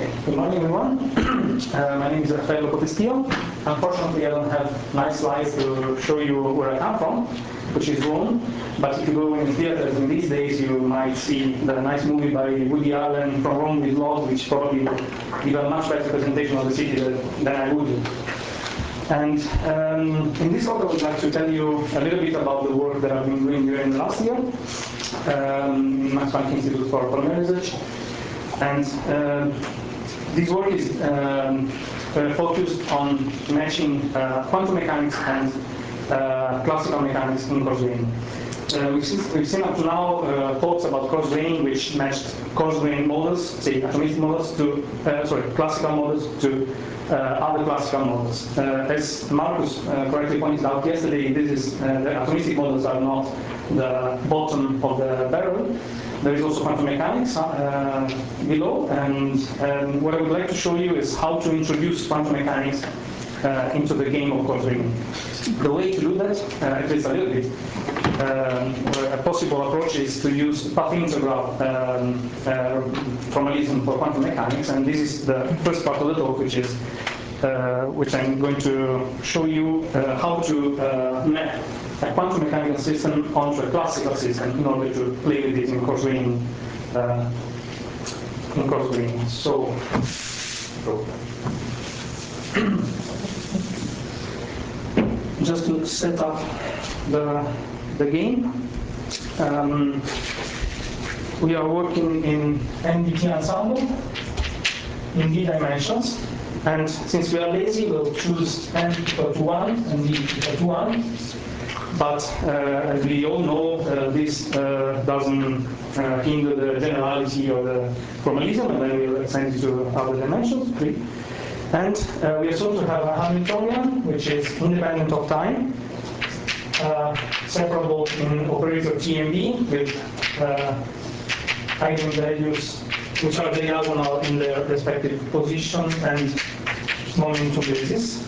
Okay, good morning everyone. My name is Raffaello Potestio. Unfortunately, I don't have nice slides to show you where I come from, which is Rome. But if you go in the theaters in these days, you might see the nice movie by Woody Allen, From Rome with Love, which probably give a much better presentation of the city than I would. And in this talk, I would like to tell you a little bit about the work that I've been doing during the last year in Max Planck Institute for Polymer Research. And this work is focused on matching quantum mechanics and classical mechanics in cross-graining. We've seen up to now talks about cross-graining which matched cross-grain models, say atomistic models, to classical models to other classical models. As Marcus correctly pointed out yesterday, this is the atomistic models are not the bottom of the barrel. There is also quantum mechanics below, and what I would like to show you is how to introduce quantum mechanics into the game of cross-graining. The way to do that, at least a little bit, a possible approach is to use path integral formalism for quantum mechanics, and this is the first part of the talk, which I'm going to show you how to map a quantum mechanical system onto a classical system in order to play with it in cross-graining. So just to set up the game, we are working in NDT ensemble in d dimensions, and since we are lazy, we'll choose n equal to 1 and d equal to 1. But as we all know, this doesn't hinder the generality or the formalism, and then we'll extend it to other dimensions, 3. And we assume to have a Hamiltonian, which is independent of time, separable in operator T and B with eigenvalues which are diagonal in their respective position and momentum basis.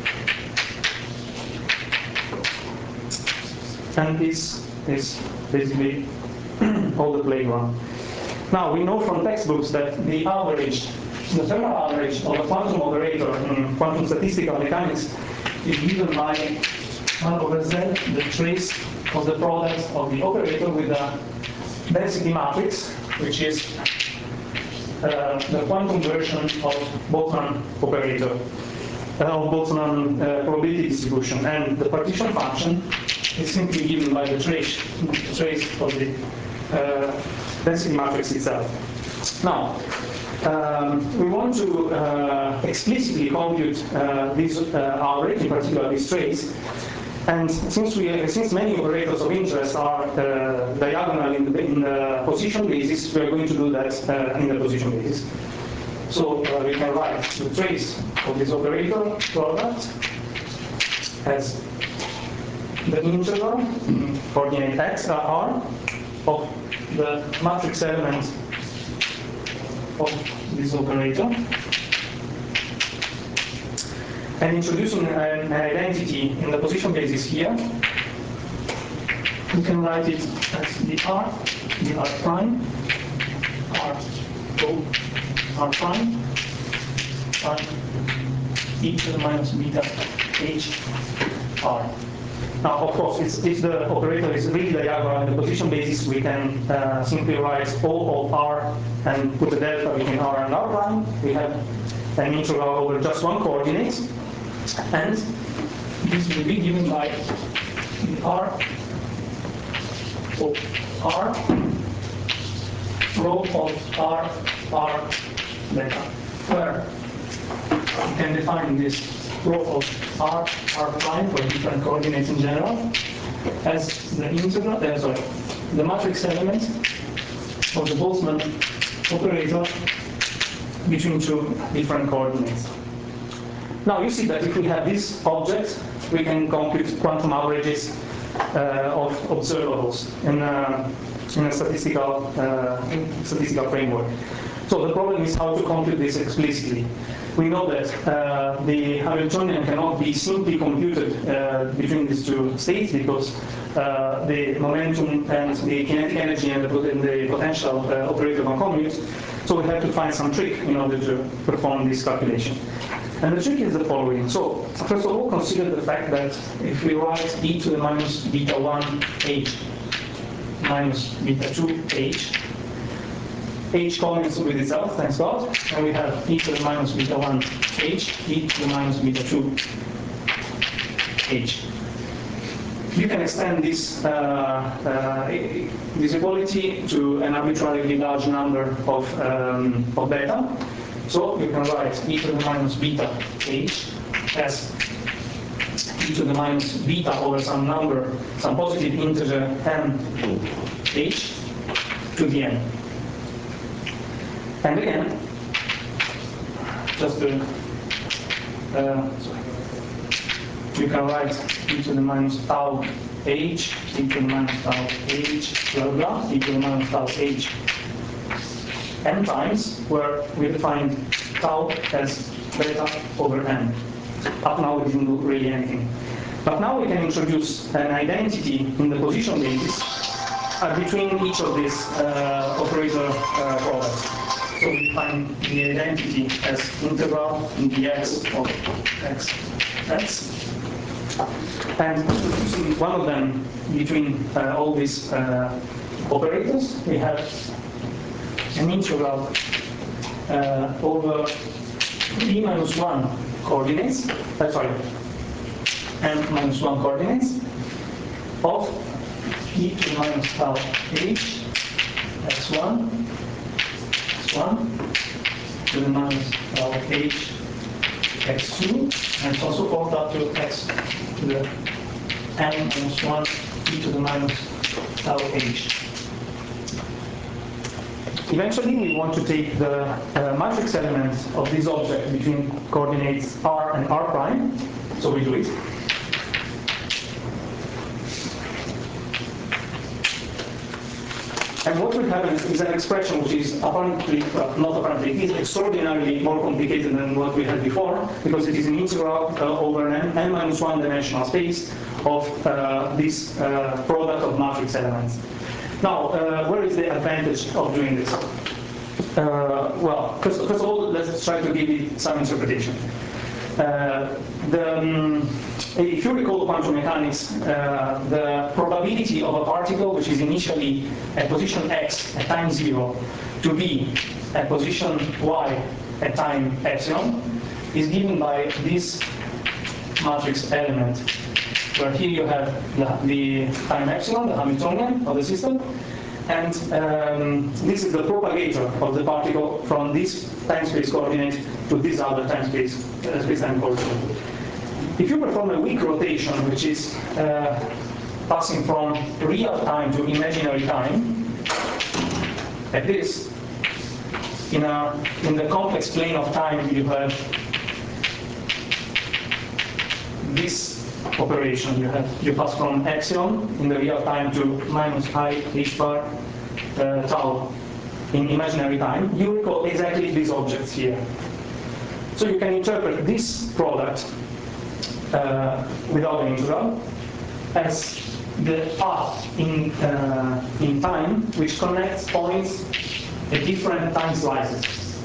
And this is basically all the playground. Now, we know from textbooks that the thermal average of a quantum operator in quantum statistical mechanics is given by 1 over z, the trace of the product of the operator with a density matrix, which is the quantum version of Boltzmann operator, of Boltzmann probability distribution. And the partition function is simply given by the trace of the density matrix itself. Now, we want to explicitly compute this average, in particular this trace, and since many operators of interest are diagonal in the position basis, we are going to do that in the position basis. So we can write the trace of this operator product as the integral coordinate x r of the matrix element of this operator, and introducing an identity in the position basis here, we can write it as dr prime r rho r prime e to the minus beta h r. Now, of course, if the operator is really diagonal in the position basis, we can simply write O of r and put a delta between r and r prime. We have an integral over just one coordinate, and this will be given by the r of r rho of r beta, where we can define this rho of r prime for different coordinates in general as the integral, the matrix element of the Boltzmann operator between two different coordinates. Now you see that if we have this object, we can compute quantum averages of observables in a statistical framework. So the problem is how to compute this explicitly. We know that the Hamiltonian cannot be simply computed between these two states because the momentum and the kinetic energy and the potential operator concommute. So we have to find some trick in order to perform this calculation. And the trick is the following. So first of all, consider the fact that if we write e to the minus beta 1 h minus beta 2 h comes with itself, thanks God, and we have e to the minus beta 1 h, e to the minus beta 2 h. You can extend this equality to an arbitrarily large number of beta. So you can write e to the minus beta h as e to the minus beta over some number, some positive integer n h to the n. And again, just to, you can write e to the minus tau h, e to the minus tau h, blah blah, e to the minus tau h n times, where we defined tau as beta over n. Up now we didn't do really anything. But now we can introduce an identity in the position basis between each of these operator products. So we define the identity as integral in dx of x. And introducing one of them between all these operators, we have an integral over e minus 1 coordinates, n minus 1 coordinates of e to the minus tau h x1 to the minus tau h x2, and so on so forth up to x to the n minus 1 e to the minus tau h. Eventually, we want to take the matrix element of this object between coordinates r and r prime, so we do it. And what will happen is an expression which is apparently, well, not apparently, it is extraordinarily more complicated than what we had before, because it is an integral over an n minus 1 dimensional space of this product of matrix elements. Now, where is the advantage of doing this? Well, first of all, let's try to give it some interpretation. If you recall quantum mechanics, the probability of a particle which is initially at position x at time 0 to be at position y at time epsilon is given by this matrix element, where here you have the time epsilon, the Hamiltonian of the system, and this is the propagator of the particle from this time-space coordinate to this other time-space space-time coordinate. If you perform a weak rotation, which is passing from real time to imaginary time, like this, in the complex plane of time, you have this operation. You pass from epsilon in the real time to minus I h bar tau in imaginary time. You recall exactly these objects here. So you can interpret this product without the integral as the path in time which connects points at different time slices.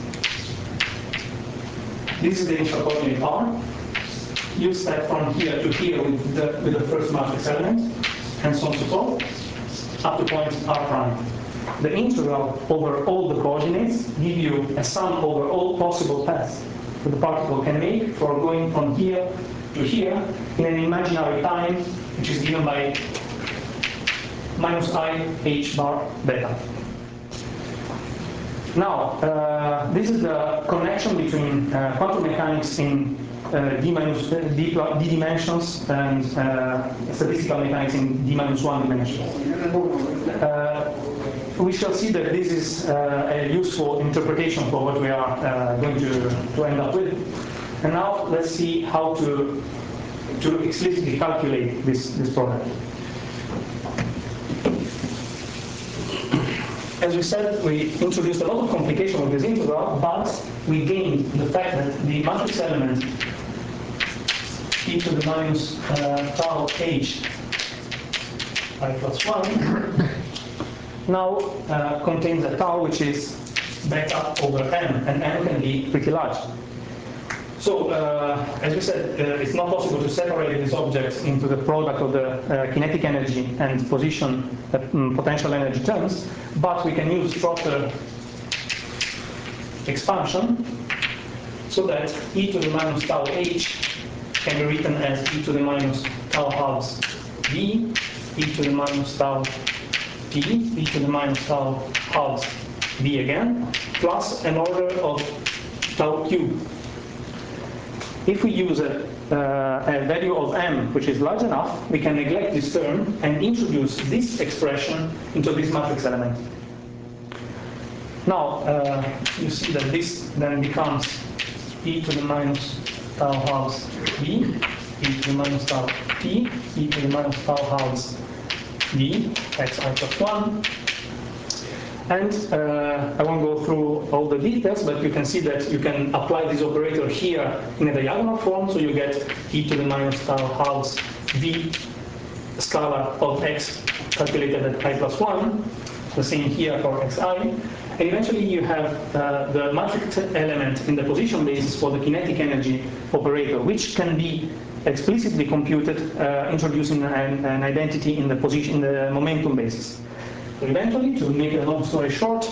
This is the initial coordinate r. You step from here to here with the first matrix element, and so on and so forth, up to point r prime. The integral over all the coordinates give you a sum over all possible paths that the particle can make for going from here to here in an imaginary time, which is given by minus I h bar beta. Now, this is the connection between quantum mechanics in d dimensions and statistical mechanics in d-1 dimensions. We shall see that this is a useful interpretation for what we are going to end up with. And now let's see how to explicitly calculate this product. As we said, we introduced a lot of complication with this integral, but we gained the fact that the matrix element e to the minus tau h I plus 1 now contains a tau which is back up over m, and m can be pretty large. So, as we said, it's not possible to separate these objects into the product of the kinetic energy and position potential energy terms, but we can use shorter expansion so that e to the minus tau h can be written as e to the minus tau halves v, e to the minus tau t, e to the minus tau halves v again, plus an order of tau cube. If we use a value of m which is large enough, we can neglect this term and introduce this expression into this matrix element. Now, you see that this then becomes e to the minus tau halves v, e to the minus tau t, e to the minus tau halves v, xi plus 1. And I won't go through all the details, but you can see that you can apply this operator here in a diagonal form, so you get e to the minus tau halves v scalar of x calculated at I plus 1, the same here for xi. And eventually you have the matrix element in the position basis for the kinetic energy operator, which can be explicitly computed introducing an identity in the position, in the momentum basis. So eventually, to make a long story short,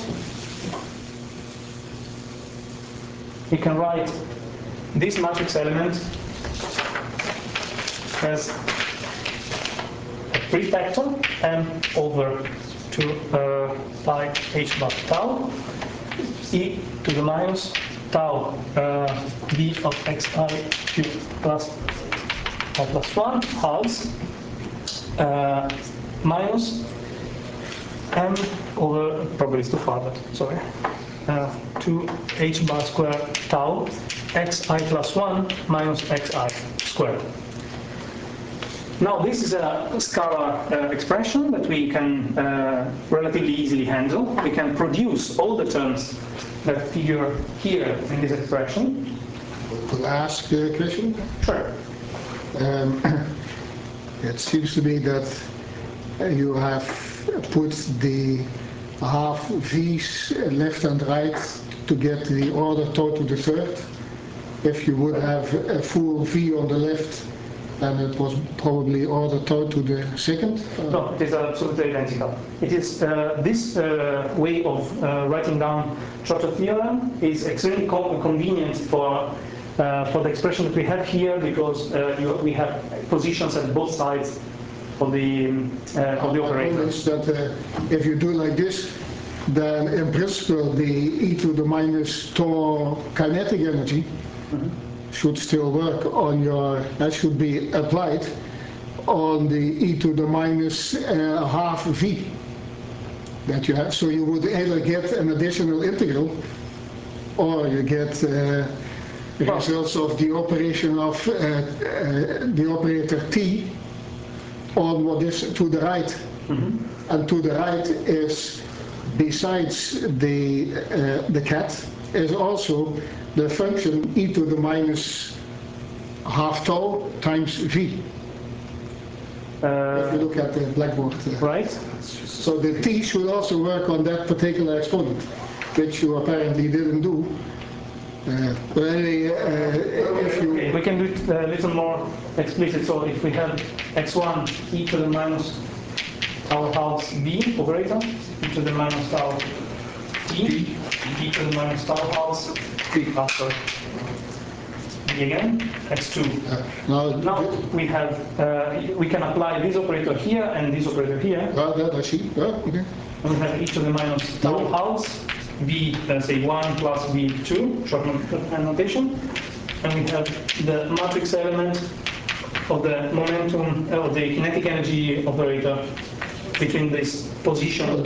we can write this matrix element as a prefactor m over 2 pi h bar tau e to the minus tau v of xi cubed plus I plus 1 halves minus m over, probably it's too far, but sorry, 2 h bar squared tau xi plus 1 minus xi squared. Now this is a scalar expression that we can relatively easily handle. We can produce all the terms that figure here in this expression. Could I ask a question? Sure. It seems to me that you have put the half v's left and right to get the order tau to the third. If you would have a full v on the left, then it was probably order tau to the second? No, it is absolutely identical. It is this way of writing down Schrotter theorem is extremely convenient for the expression that we have here, because we have positions at both sides of the operator. That if you do like this, then in principle the e to the minus tau kinetic energy should still work on your, that should be applied on the e to the minus half v that you have. So you would either get an additional integral, or you get results of the operation of the operator t on what is to the right. And to the right is, besides the cat, is also the function e to the minus half tau times v. If you look at the blackboard. Right. So the t should also work on that particular exponent, which you apparently didn't do. But anyway, if you... Okay, we can do it a little more explicit. So if we have x1 e to the minus tau halves v operator, e to the minus tau t, e to the minus tau halves v after v again, x2. Now we have we can apply this operator here and this operator here. That I see. Okay. And we have e to the minus tau halves v, let's say 1 plus v2, short notation, and we have the matrix element of the momentum, of the kinetic energy operator between this position. So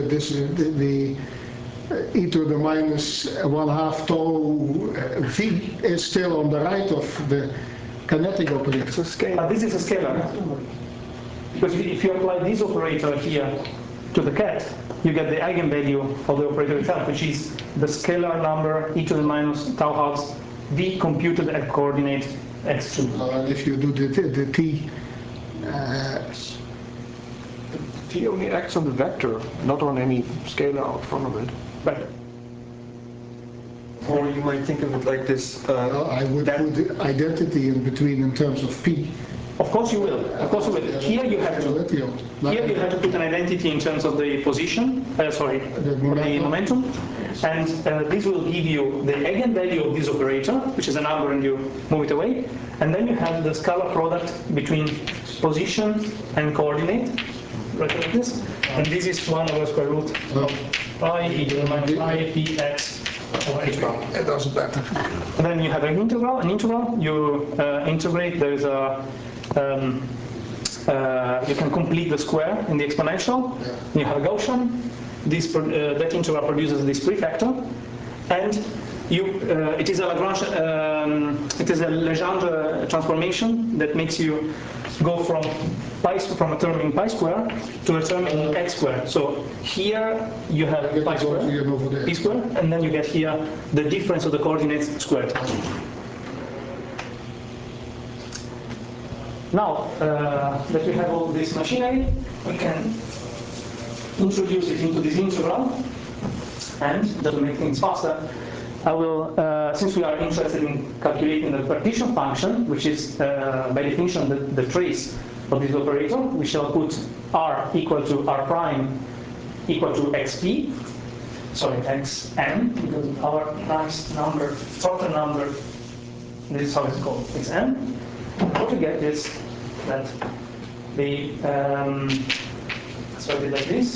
the e to the minus 1/2 tau v is still on the right of the kinetic operator. It's a scalar. This is a scalar. Because if you apply this operator here to the cat, you get the eigenvalue of the operator itself, which is the scalar number e to the minus tau halves v computed at coordinate x2. And if you do the t, t only acts on the vector, not on any scalar out front of it. Right. Or you might think of it like this. I would put the identity in between in terms of P. Of course you will. Of course you will. Here you have to put an identity in terms of the position. The momentum. And this will give you the eigenvalue of this operator, which is a number, and you move it away. And then you have the scalar product between position and coordinate, right like this. And this is 1 over square root of I e to the minus I px over h bar. It doesn't matter. And then you have an integral. You integrate. There is a you can complete the square in the exponential. Yeah. You have a Gaussian. That integral produces this prefactor, and it is a Lagrange. It is a Legendre transformation that makes you go from a term in pi square to a term in x square. So here you have pi square, p square, and then you get here the difference of the coordinates squared. Now that we have all this machinery, we can introduce it into this integral, and that will make things faster. I will, since we are interested in calculating the partition function, which is by definition the trace of this operator, we shall put r equal to r prime equal to xp, sorry, xn, because our nice number, proper number, this is how it's called, xn. What we get is that the so I did like this.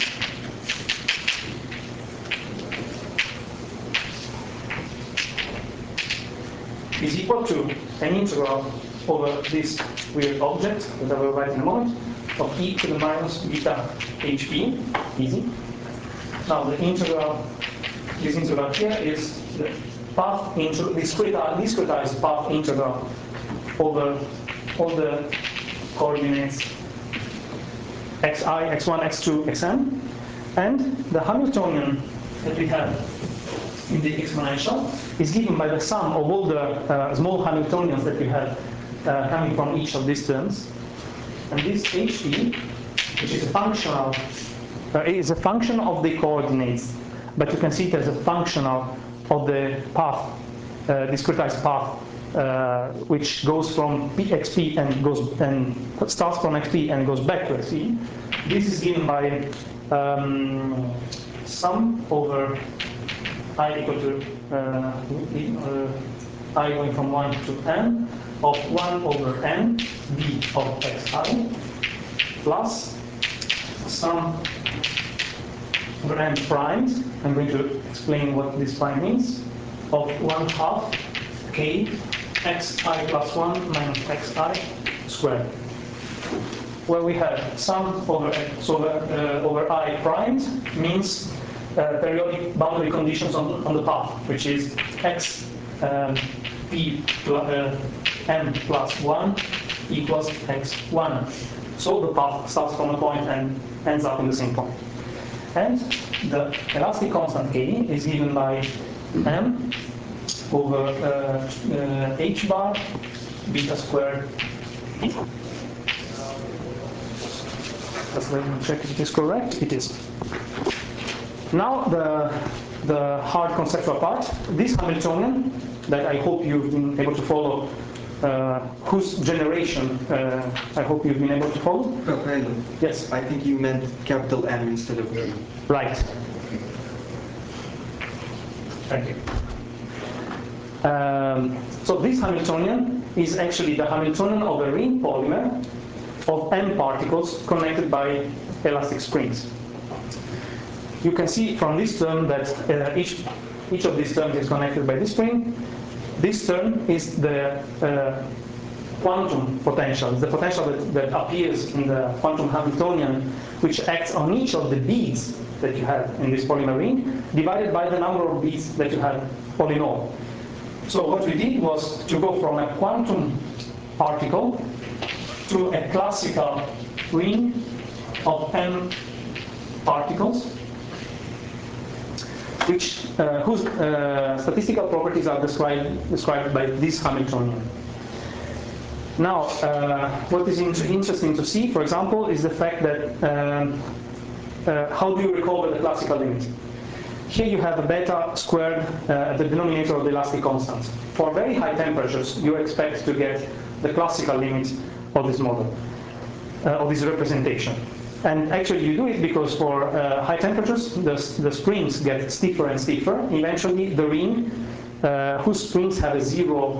Is equal to an integral over this weird object that I will write in a moment of e to the minus beta hp, easy. Now the integral, this integral here is the path discretized path integral over all the coordinates xi, x1, x2, xn, and the Hamiltonian that we have in the exponential is given by the sum of all the small Hamiltonians that we have coming from each of these terms. And this hp, which is a functional, is a function of the coordinates, but you can see it as a functional of the path, discretized path, which goes from xp and starts from xp and goes back to xp. This is given by sum over I equal to I going from 1 to n of 1 over n b of xi plus sum over n primed. I'm going to explain what this prime means, of 1/2 k xi plus 1 minus xi squared, where we have sum over x over I primed means periodic boundary conditions on the path, which is x p m plus 1 equals x1. So the path starts from a point and ends up in the same point. And the elastic constant k is given by m over h bar beta squared. Let's check if it is correct. It is. Now the hard conceptual part. This Hamiltonian that I hope you've been able to follow, whose generation I hope you've been able to follow. Oh, kind of. Yes. I think you meant capital M instead of K. Right. Thank you. So this Hamiltonian is actually the Hamiltonian of a ring polymer of m particles connected by elastic springs. You can see from this term that each of these terms is connected by this spring. This term is the quantum potential, the potential that appears in the quantum Hamiltonian, which acts on each of the beads that you have in this polymer ring, divided by the number of beads that you have all in all. So what we did was to go from a quantum particle to a classical ring of m particles, whose statistical properties are described by this Hamiltonian. Now, what is interesting to see, for example, is the fact that how do you recover the classical limit? Here you have a beta squared at the denominator of the elastic constant. For very high temperatures, you expect to get the classical limit of this model, of this representation. And actually you do it because for high temperatures, the springs get stiffer and stiffer. Eventually the ring, whose springs have a zero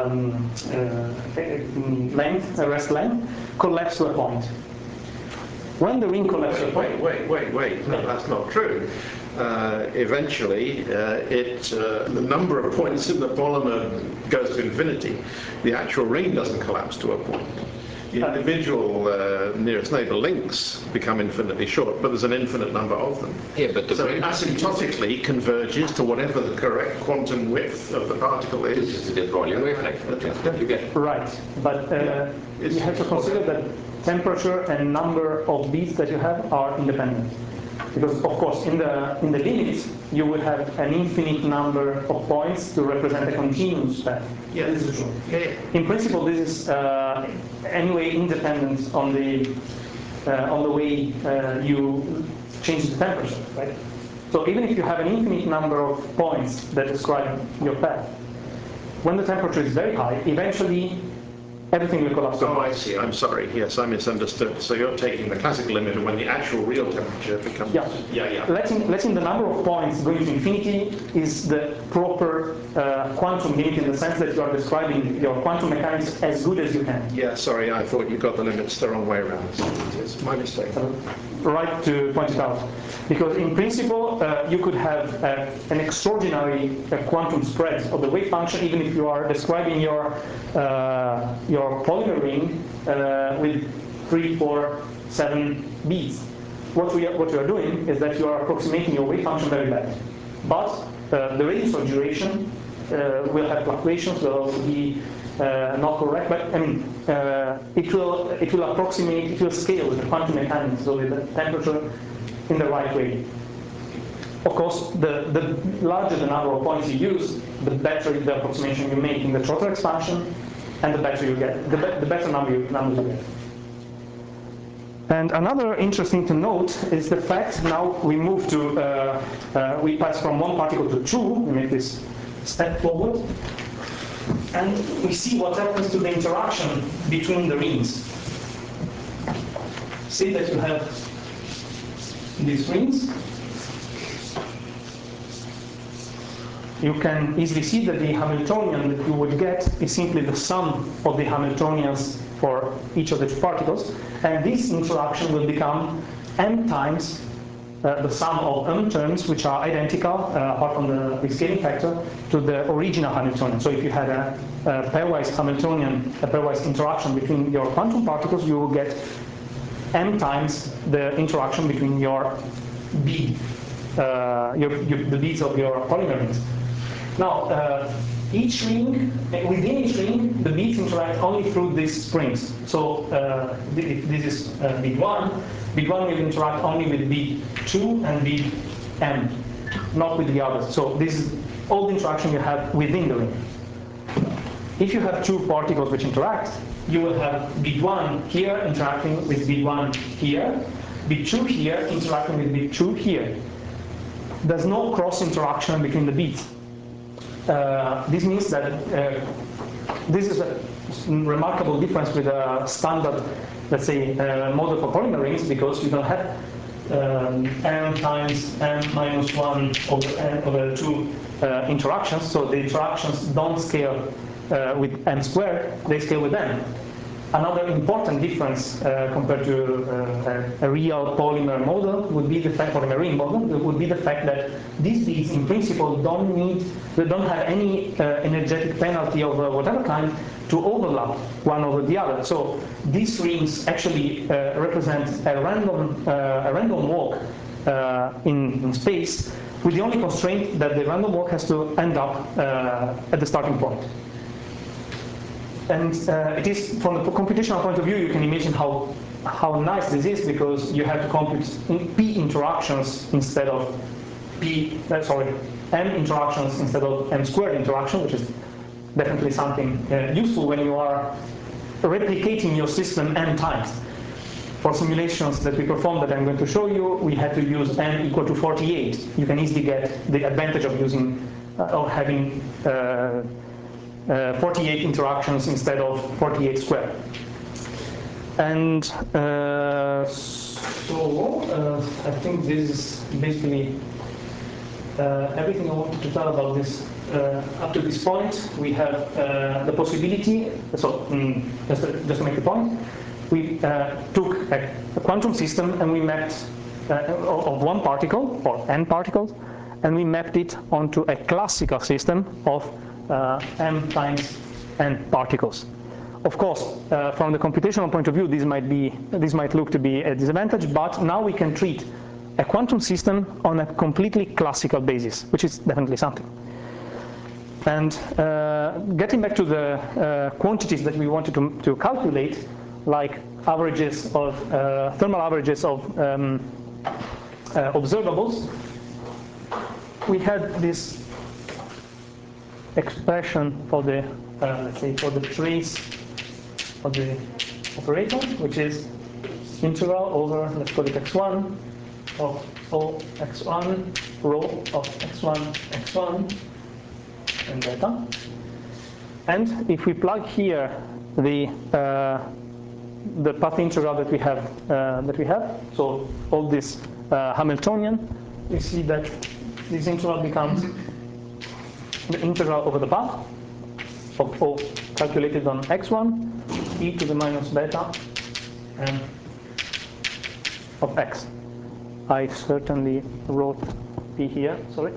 rest length, collapse to a point. When the ring collapses to a point... Wait. No, that's not true. Eventually, the number of points in the polymer goes to infinity. The actual ring doesn't collapse to a point. The individual nearest neighbor links become infinitely short, but there's an infinite number of them. Yeah, but so it asymptotically converges to whatever the correct quantum width of the particle is. This is the volume wavelength. You get right, but you have to consider that temperature and number of beats that you have are independent. Because of course, in the limit, you would have an infinite number of points to represent a continuous path. Yeah, this is true. Yeah. In principle, this is anyway independent on the way you change the temperature, right? So even if you have an infinite number of points that describe your path, when the temperature is very high, eventually everything will collapse. Oh, I see. I'm sorry. Yes, I misunderstood. So you're taking the classical limit of when the actual real temperature becomes... Yeah. Letting the number of points going to infinity is the proper quantum limit in the sense that you are describing your quantum mechanics as good as you can. Yeah, sorry. I thought you got the limits the wrong way around. It's my mistake. Right to point it out. Because in principle, you could have an extraordinary quantum spread of the wave function even if you are describing your polymer ring with 3, 4, 7 beats. What you are doing is that you are approximating your wave function very badly. But the radius of duration will have fluctuations, will be not correct, but I mean it will approximate, it will scale with the quantum mechanics, so with the temperature in the right way. Of course, the larger the number of points you use, the better the approximation you make in the throttle expansion, and the better you get, the better numbers you get. And another interesting to note is the fact now we move to, we pass from one particle to two, we make this step forward, and we see what happens to the interaction between the rings. Say that you have these rings. You can easily see that the Hamiltonian that you would get is simply the sum of the Hamiltonians for each of the two particles, and this interaction will become m times the sum of m terms, which are identical, apart from the rescaling factor, to the original Hamiltonian. So if you had a pairwise Hamiltonian, a pairwise interaction between your quantum particles, you will get m times the interaction between your bead, the beads of your polymer rings. Now, each ring, within each ring, the beads interact only through these springs. So if this is bead 1, bead 1 will interact only with bead 2 and bead m, not with the others. So this is all the interaction you have within the ring. If you have two particles which interact, you will have bead 1 here interacting with bead 1 here, bead 2 here interacting with bead 2 here. There's no cross interaction between the beads. This means that this is a remarkable difference with a standard, let's say, model for polymer rings, because you don't have m times m minus 1 over 2 interactions, so the interactions don't scale with m squared, they scale with m. Another important difference compared to a real polymer model would be the fact, polymer ring model, would be the fact that these beads in principle they don't have any energetic penalty of whatever kind to overlap one over the other. So these rings actually represent a random walk in space, with the only constraint that the random walk has to end up at the starting point. And it is, from the computational point of view, you can imagine how nice this is, because you have to compute p interactions instead of m interactions instead of m squared interaction, which is definitely something useful when you are replicating your system n times. for simulations that we performed that I'm going to show you, we had to use n equal to 48. You can easily get the advantage of using, of having 48 interactions instead of 48 squared. And I think this is basically everything I wanted to tell about this. Up to this point, we have the possibility, so just to make the point, we took a quantum system and we mapped of one particle, or n particles, and we mapped it onto a classical system of m times n particles. Of course, from the computational point of view, this might look to be a disadvantage, but now we can treat a quantum system on a completely classical basis, which is definitely something. And getting back to the quantities that we wanted to calculate, like averages of thermal averages of observables, we had this expression for the let's say for the trace of the operator, which is integral over, let's call it x1 of O x1 rho of x1 x1 and beta. And if we plug here the path integral that we have, so all this Hamiltonian, we see that this integral becomes the integral over the path of O calculated on x1 e to the minus beta m of x. I certainly wrote p here, sorry.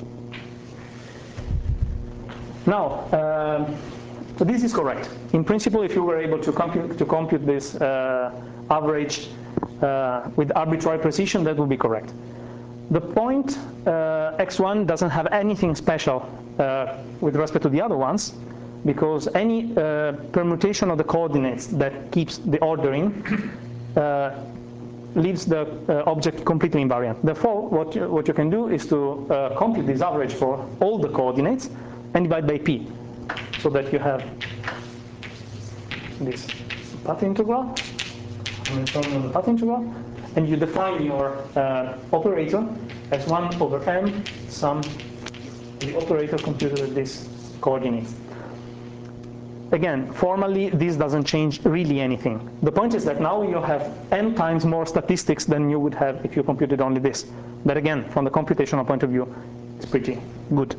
Now, so this is correct. In principle, if you were able to compute this average with arbitrary precision, that would be correct. The point x1 doesn't have anything special with respect to the other ones, because any permutation of the coordinates that keeps the ordering leaves the object completely invariant. Therefore, what you can do is to compute this average for all the coordinates and divide by p, so that you have this path integral, Hamiltonian path integral, and you define your operator as 1 over m sum the operator computed with these coordinates. Again, formally, this doesn't change really anything. The point is that now you have m times more statistics than you would have if you computed only this. But again, from the computational point of view, it's pretty good.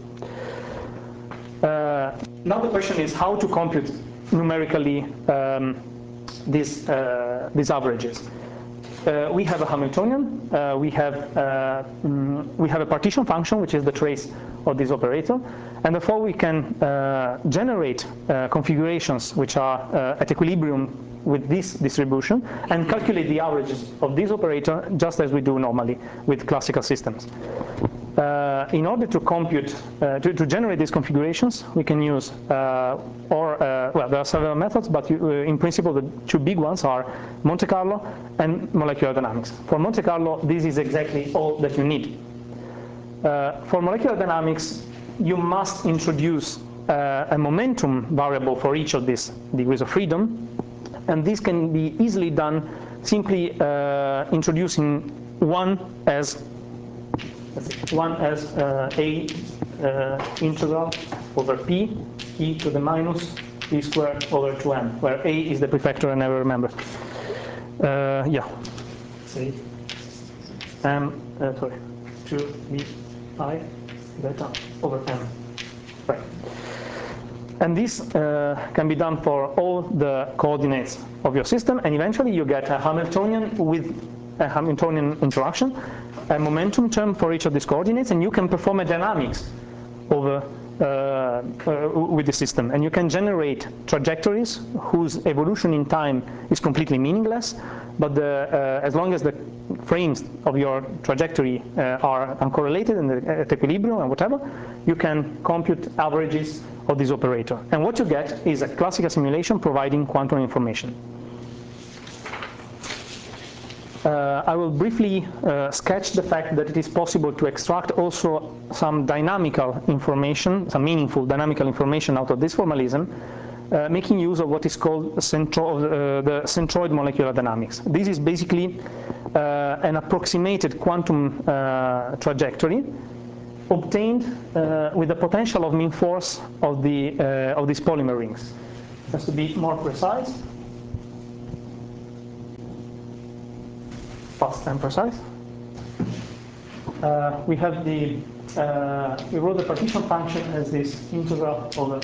Now the question is how to compute numerically these averages. We have a Hamiltonian. We have a partition function, which is the trace of this operator, and therefore we can generate configurations which are at equilibrium with this distribution and calculate the averages of this operator just as we do normally with classical systems. In order to compute, to generate these configurations, we can use, well, there are several methods, but in principle, the two big ones are Monte Carlo and molecular dynamics. For Monte Carlo, this is exactly all that you need. For molecular dynamics, you must introduce a momentum variable for each of these degrees of freedom, and this can be easily done simply introducing one as a integral over p e to the minus p squared over 2m, where a is the prefactor I never remember. Yeah, say sorry, 2b I beta over m. Right. And this can be done for all the coordinates of your system, and eventually you get a Hamiltonian with a Hamiltonian interaction, a momentum term for each of these coordinates, and you can perform a dynamics over with the system, and you can generate trajectories whose evolution in time is completely meaningless, but as long as the frames of your trajectory are uncorrelated and at equilibrium and whatever, you can compute averages of this operator. And what you get is a classical simulation providing quantum information. I will briefly sketch the fact that it is possible to extract also some dynamical information, some meaningful dynamical information out of this formalism making use of what is called the centroid molecular dynamics. This is basically an approximated quantum trajectory obtained with the potential of mean force of these polymer rings. Just to be more precise, fast and precise, we have we wrote the partition function as this integral over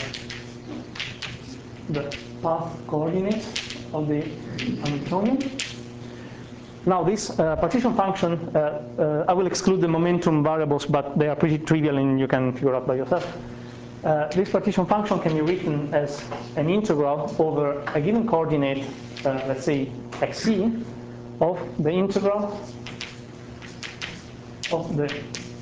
the path coordinate of the Hamiltonian. Now this partition function, I will exclude the momentum variables, but they are pretty trivial and you can figure out by yourself. This partition function can be written as an integral over a given coordinate, let's say xc, of the integral of the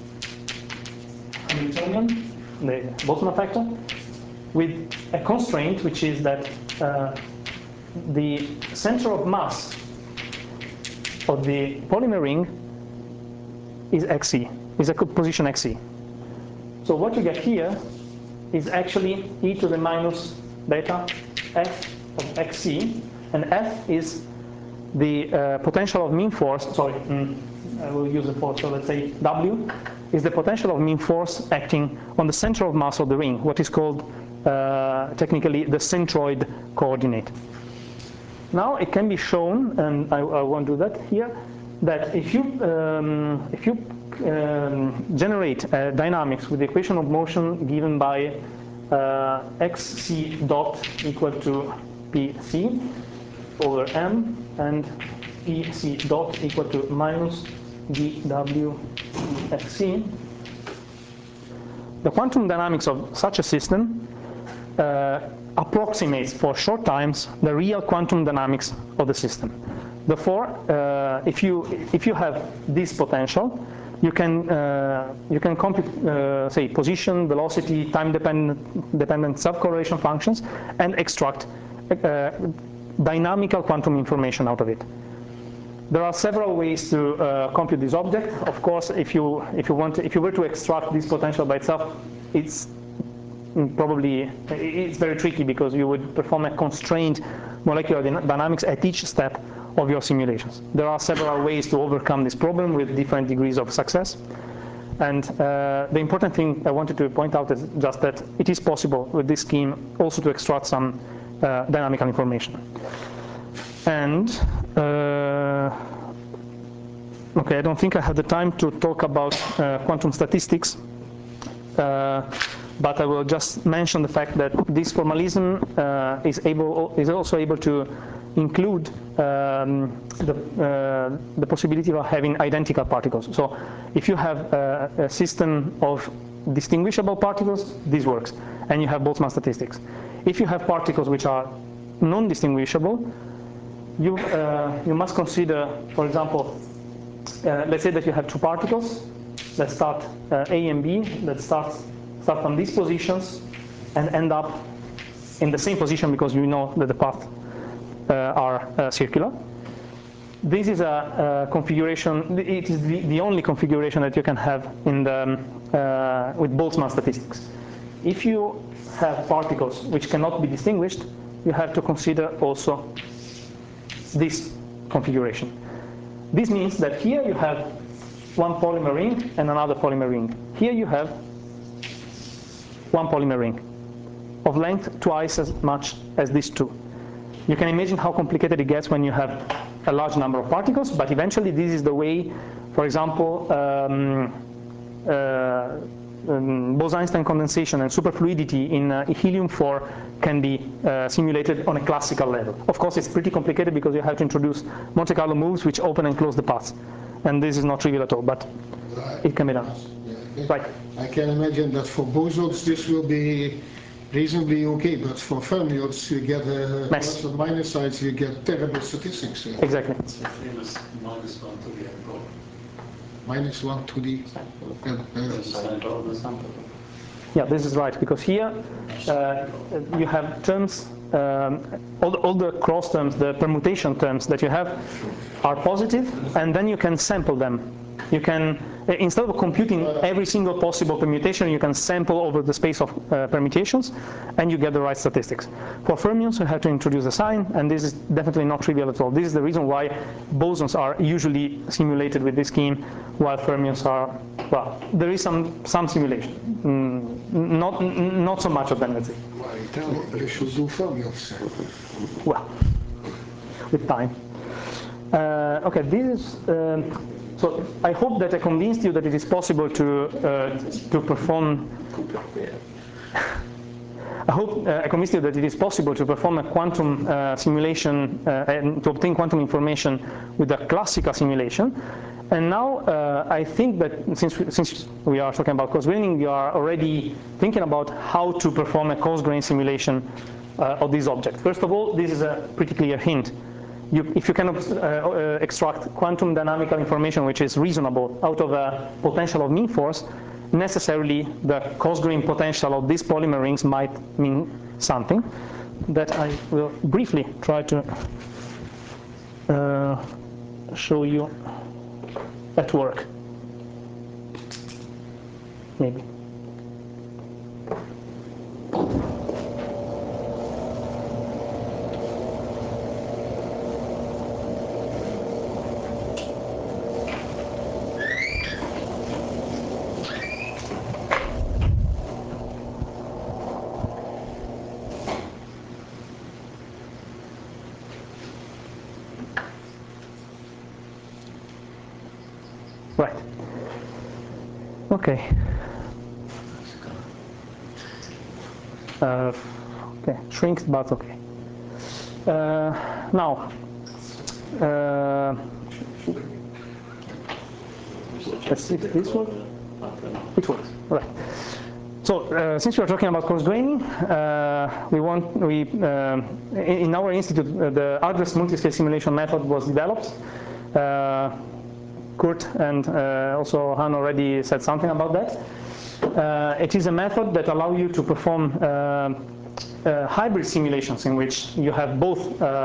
Hamiltonian, the Boltzmann factor, with a constraint, which is that the center of mass of the polymer ring is xc, is a position xc. So what you get here is actually e to the minus beta f of xc, and f is the potential of mean force, sorry, I will use the force, so let's say w is the potential of mean force acting on the center of mass of the ring, what is called technically the centroid coordinate. Now it can be shown, and I won't do that here, that if you generate dynamics with the equation of motion given by xc dot equal to pc over m and ec dot equal to minus dw xc, the quantum dynamics of such a system approximates for short times the real quantum dynamics of the system. Therefore, if you have this potential, you can compute, say, position, velocity, time-dependent subcorrelation functions, and extract dynamical quantum information out of it. There are several ways to compute this object. Of course, if you were to extract this potential by itself, it's very tricky because you would perform a constrained molecular dynamics at each step of your simulations. There are several ways to overcome this problem with different degrees of success. And the important thing I wanted to point out is just that it is possible with this scheme also to extract some dynamical information. And okay, I don't think I have the time to talk about quantum statistics. But I will just mention the fact that this formalism is also able to include the possibility of having identical particles. So if you have a system of distinguishable particles, this works, and you have Boltzmann statistics. If you have particles which are non-distinguishable, you must consider, for example, let's say that you have two particles that start A and B, that start from these positions and end up in the same position because you know that the paths are circular. This is a configuration, it is the only configuration that you can have in with Boltzmann statistics. If you have particles which cannot be distinguished, you have to consider also this configuration. This means that here you have one polymer ring and another polymer ring. Here you have one polymer ring of length twice as much as these two. You can imagine how complicated it gets when you have a large number of particles, but eventually this is the way, for example, Bose-Einstein condensation and superfluidity in helium-4 can be simulated on a classical level. Of course, it's pretty complicated because you have to introduce Monte Carlo moves which open and close the paths. And this is not trivial at all, but it can be done. Right. I can imagine that for bosons this will be reasonably okay, but for fermions you get plus and minus sides, you get terrible statistics. Exactly. Minus 1 to the n goal. Minus 1 to the Center of the sample. Yeah, this is right, because here you have terms, all the cross terms, the permutation terms that you have are positive, and then you can sample them. You can instead of computing every single possible permutation, you can sample over the space of permutations, and you get the right statistics. For fermions, you have to introduce a sign, and this is definitely not trivial at all. This is the reason why bosons are usually simulated with this scheme, while fermions are, well, there is some simulation, not so much of them, let's say. You should do fermions. Well, with time. Okay, this is. So I hope that I convinced you that it is possible to perform. I hope I convinced you that it is possible to perform a quantum simulation and to obtain quantum information with a classical simulation. And now I think that since we are talking about coarse graining, we are already thinking about how to perform a coarse grain simulation of this object. First of all, this is a pretty clear hint. If you cannot extract quantum dynamical information which is reasonable out of a potential of mean force, necessarily the coarse grain potential of these polymer rings might mean something that I will briefly try to show you at work, maybe. Right. Okay. Okay. Shrinks, but okay. Now, let's see if this works. It works. Right. So since we are talking about coarse graining, in our institute the Ardress multiscale simulation method was developed. Kurt and also Han already said something about that. It is a method that allows you to perform hybrid simulations in which you have both.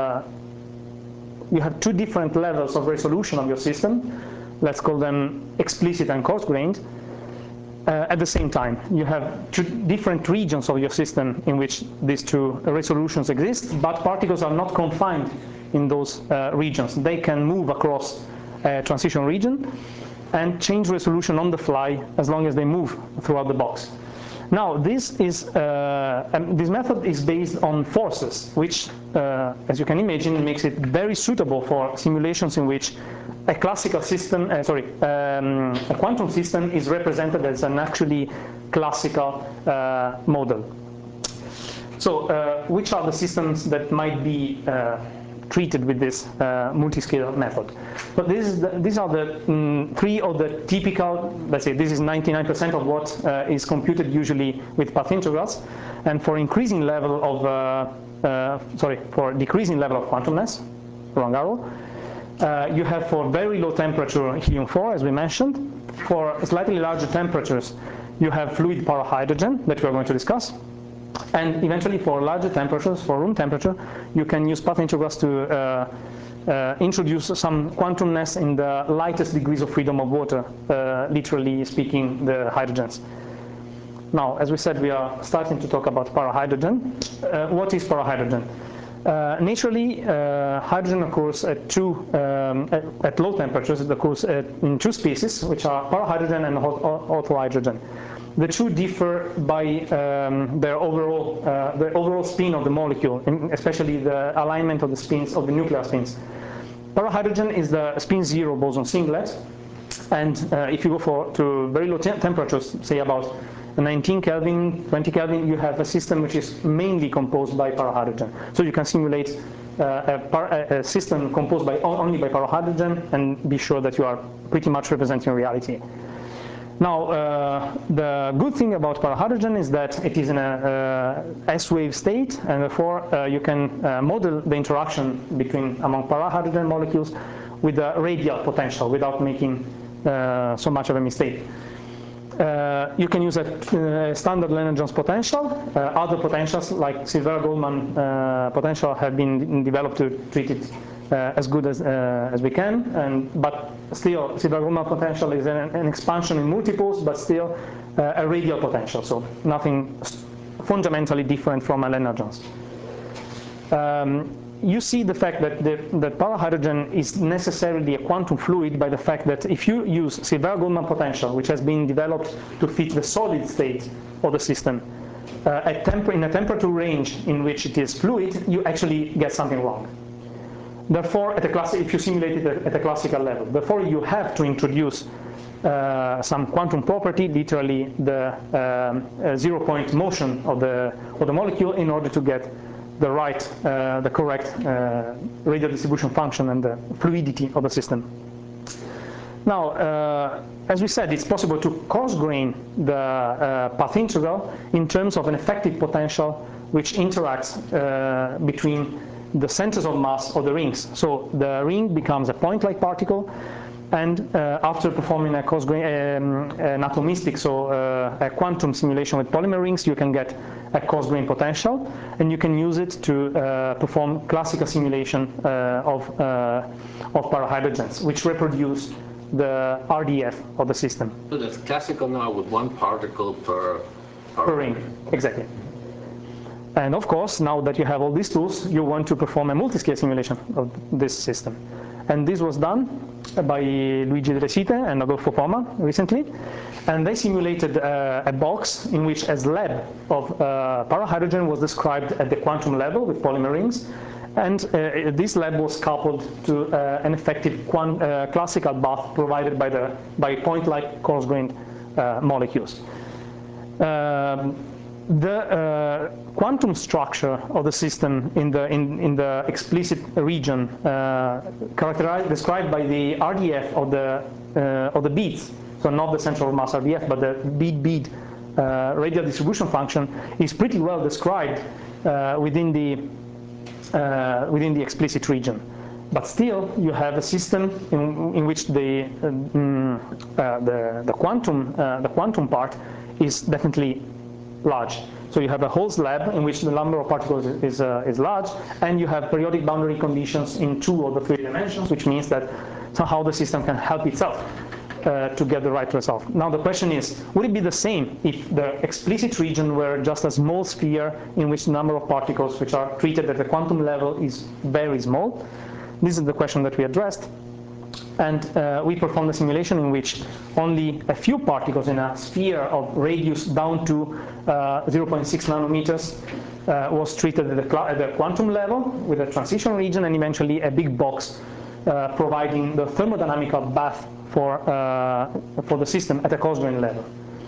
You have two different levels of resolution of your system. Let's call them explicit and coarse-grained. At the same time, you have two different regions of your system in which these two resolutions exist, but particles are not confined in those regions. They can move across a transition region and change resolution on the fly as long as they move throughout the box. Now, this method is based on forces, which, as you can imagine, makes it very suitable for simulations in which a classical system, a quantum system is represented as an actually classical model. So, which are the systems that might be treated with this multiscale method? But these are the three of the typical, let's say this is 99% of what is computed usually with path integrals. And for increasing level of, for decreasing level of quantumness, wrong arrow, you have for very low temperature helium-4, as we mentioned. For slightly larger temperatures, you have fluid parahydrogen that we are going to discuss. And eventually, for larger temperatures, for room temperature, you can use path integrals to introduce some quantumness in the lightest degrees of freedom of water, literally speaking, the hydrogens. Now, as we said, we are starting to talk about parahydrogen. What is parahydrogen? Naturally, hydrogen occurs at low temperatures. It occurs in two species, which are parahydrogen and orthohydrogen. The two differ by their overall spin of the molecule, especially the alignment of the spins of the nuclear spins. Parahydrogen is the spin 0 boson singlet, and if you go to very low temperatures, say about 19 Kelvin, 20 Kelvin, you have a system which is mainly composed by parahydrogen. So you can simulate a system composed only by parahydrogen and be sure that you are pretty much representing reality. Now, the good thing about parahydrogen is that it is in a S-wave state, and therefore you can model the interaction among parahydrogen molecules with a radial potential without making so much of a mistake. You can use a standard Lennard-Jones potential. Other potentials like Silvera-Goldman potential have been developed to treat it as good as we can, but still Sylvia-Goldman potential is an expansion in multiples, but still a radial potential, so nothing fundamentally different from a Lennard-Jones. You see the fact that the parahydrogen is necessarily a quantum fluid by the fact that if you use Sylvia-Goldman potential, which has been developed to fit the solid state of the system, in a temperature range in which it is fluid, you actually get something wrong. Therefore, if you simulate it at a classical level, therefore you have to introduce some quantum property, literally the zero-point motion of the molecule, in order to get the correct radial distribution function and the fluidity of the system. Now, as we said, it's possible to coarse-grain the path integral in terms of an effective potential which interacts between the centers of mass of the rings. So the ring becomes a point-like particle, and after performing a an atomistic, so a quantum simulation with polymer rings, you can get a coarse-grain potential, and you can use it to perform classical simulation of parahydrogens, which reproduce the RDF of the system. So that's classical now with one particle per ring, exactly. And of course, now that you have all these tools, you want to perform a multi-scale simulation of this system. And this was done by Luigi De Sitte and Adolfo Poma recently. And they simulated a box in which a slab of parahydrogen was described at the quantum level with polymer rings. And this lab was coupled to an effective classical bath provided by point-like coarse-grained molecules. The quantum structure of the system in the explicit region, described by the RDF of the beads, so not the central mass RDF, but the bead radial distribution function, is pretty well described within the explicit region. But still, you have a system in which the quantum part is definitely large. So you have a whole slab in which the number of particles is large, and you have periodic boundary conditions in 2 of the 3 dimensions, which means that somehow the system can help itself to get the right result. Now the question is, would it be the same if the explicit region were just a small sphere in which the number of particles which are treated at the quantum level is very small? This is the question that we addressed. And we performed a simulation in which only a few particles in a sphere of radius down to 0.6 nanometers was treated at the quantum level with a transition region, and eventually a big box providing the thermodynamical bath for the system at a coarse-grain level.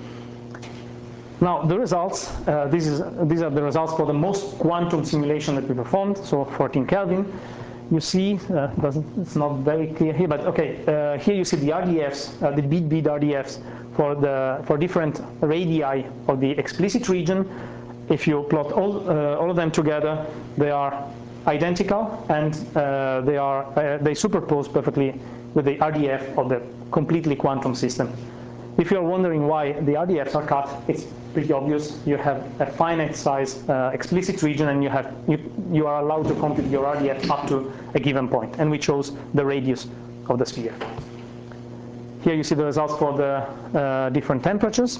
Now the results, these are the results for the most quantum simulation that we performed, so 14 Kelvin. You see, it's not very clear here, but okay, here you see the RDFs, the bead RDFs for different radii of the explicit region. If you plot all of them together, they are identical, and they superpose perfectly with the RDF of the completely quantum system. If you're wondering why the RDFs are cut, it's pretty obvious. You have a finite size explicit region, and you are allowed to compute your RDF up to a given point, and we chose the radius of the sphere. Here you see the results for the different temperatures,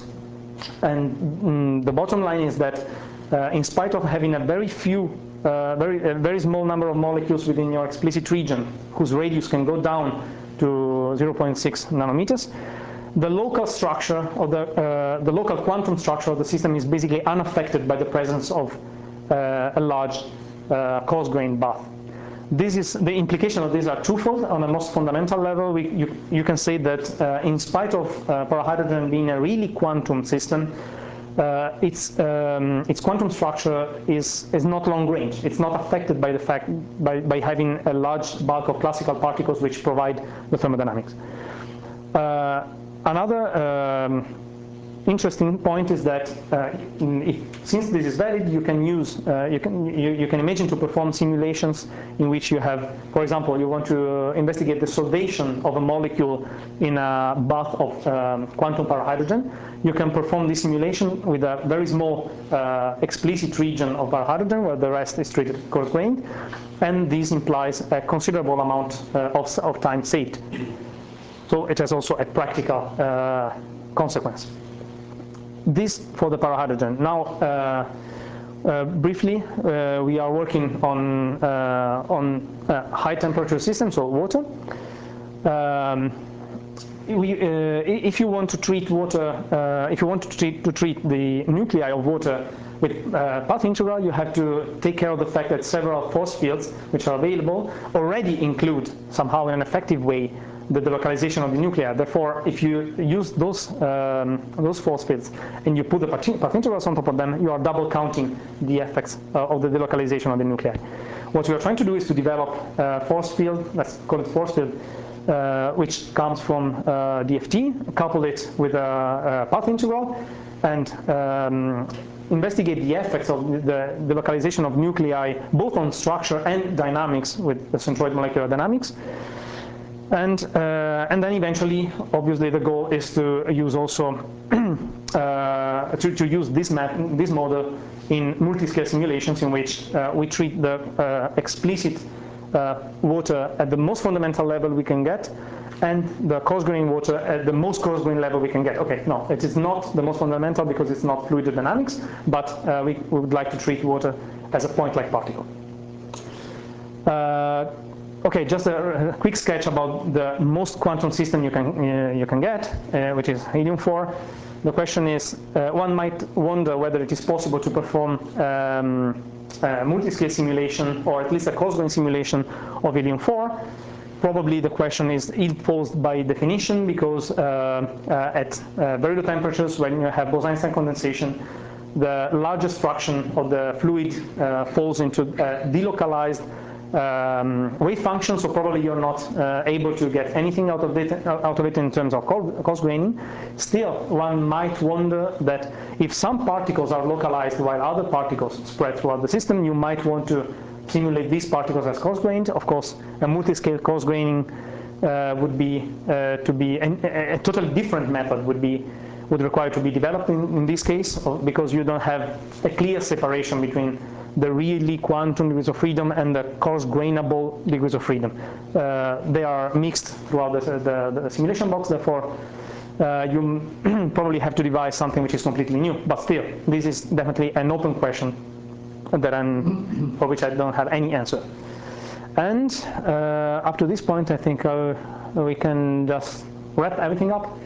and the bottom line is that in spite of having a very small number of molecules within your explicit region, whose radius can go down to 0.6 nanometers, the local structure of the local quantum structure of the system is basically unaffected by the presence of a large coarse-grained bath. The implication of these are twofold. On a most fundamental level, you can say that in spite of parahydrogen being a really quantum system, its quantum structure is not long range. It's not affected by the fact by having a large bulk of classical particles which provide the thermodynamics. Another interesting point is that since this is valid, you can use you can imagine to perform simulations in which you have, for example, you want to investigate the solvation of a molecule in a bath of quantum parahydrogen. You can perform this simulation with a very small explicit region of parahydrogen, where the rest is treated coarse-grained, and this implies a considerable amount of time saved. So it has also a practical consequence. This for the parahydrogen. Now, briefly, we are working on high temperature systems, so water. If you want to treat water, if you want to treat the nuclei of water with path integral, you have to take care of the fact that several force fields which are available already include somehow in an effective way the delocalization of the nuclei. Therefore, if you use those force fields and you put the path integrals on top of them, you are double counting the effects of the delocalization of the nuclei. What we are trying to do is to develop a force field, let's call it force field, which comes from DFT, couple it with a path integral, and investigate the effects of the localization of nuclei both on structure and dynamics with the centroid molecular dynamics. And then eventually, obviously, the goal is to use also to use this model in multi-scale simulations in which we treat the explicit water at the most fundamental level we can get, and the coarse-grained water at the most coarse-grained level we can get. Okay, no, it is not the most fundamental because it's not fluid dynamics, but we would like to treat water as a point-like particle. Okay, just a quick sketch about the most quantum system you can get, which is helium-4. The question is, one might wonder whether it is possible to perform multi-scale simulation, or at least a coarse-grained simulation of helium-4. Probably the question is ill-posed by definition, because at very low temperatures, when you have Bose-Einstein condensation, the largest fraction of the fluid falls into delocalized wave function, so probably you're not able to get anything out of it in terms of coarse-graining. Still, one might wonder that if some particles are localized while other particles spread throughout the system, you might want to simulate these particles as coarse-grained. Of course, a multi-scale coarse-graining would be a totally different method would require to be developed in this case, because you don't have a clear separation between the really quantum degrees of freedom and the coarse-grainable degrees of freedom. They are mixed throughout the simulation box. Therefore, you probably have to devise something which is completely new. But still, this is definitely an open question that for which I don't have any answer. And up to this point, I think we can just wrap everything up.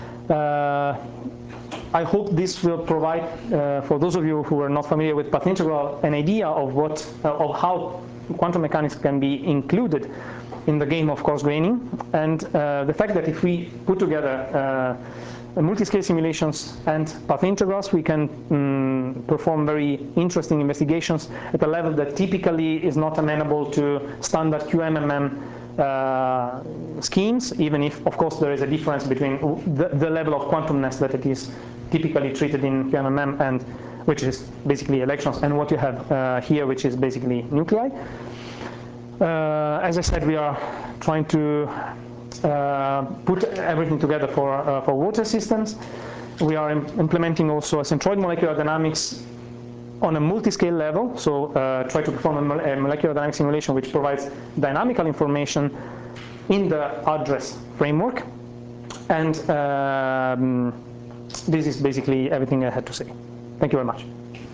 I hope this will provide, for those of you who are not familiar with path integral, an idea of how quantum mechanics can be included in the game of coarse-graining, and the fact that if we put together multi-scale simulations and path integrals, we can perform very interesting investigations at a level that typically is not amenable to standard QMMM schemes, even if, of course, there is a difference between the level of quantumness that it is typically treated in QMMM, and which is basically electrons, and what you have here, which is basically nuclei. As I said, we are trying to put everything together for water systems. We are implementing also a centroid molecular dynamics on a multi-scale level, so try to perform a molecular dynamics simulation which provides dynamical information in the address framework. And this is basically everything I had to say. Thank you very much.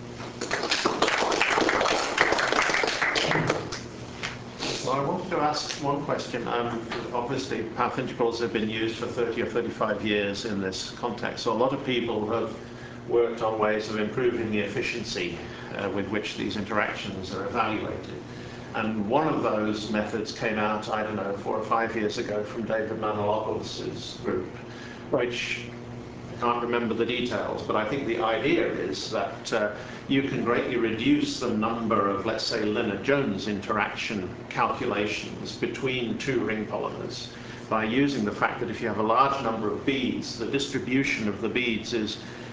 Well, I wanted to ask one question. Obviously, path integrals have been used for 30 or 35 years in this context, so a lot of people have worked on ways of improving the efficiency with which these interactions are evaluated. And one of those methods came out, I don't know, 4 or 5 years ago from David Manolopoulos' group, which I can't remember the details, but I think the idea is that you can greatly reduce the number of, let's say, Lennard-Jones interaction calculations between two ring polymers by using the fact that if you have a large number of beads, the distribution of the beads is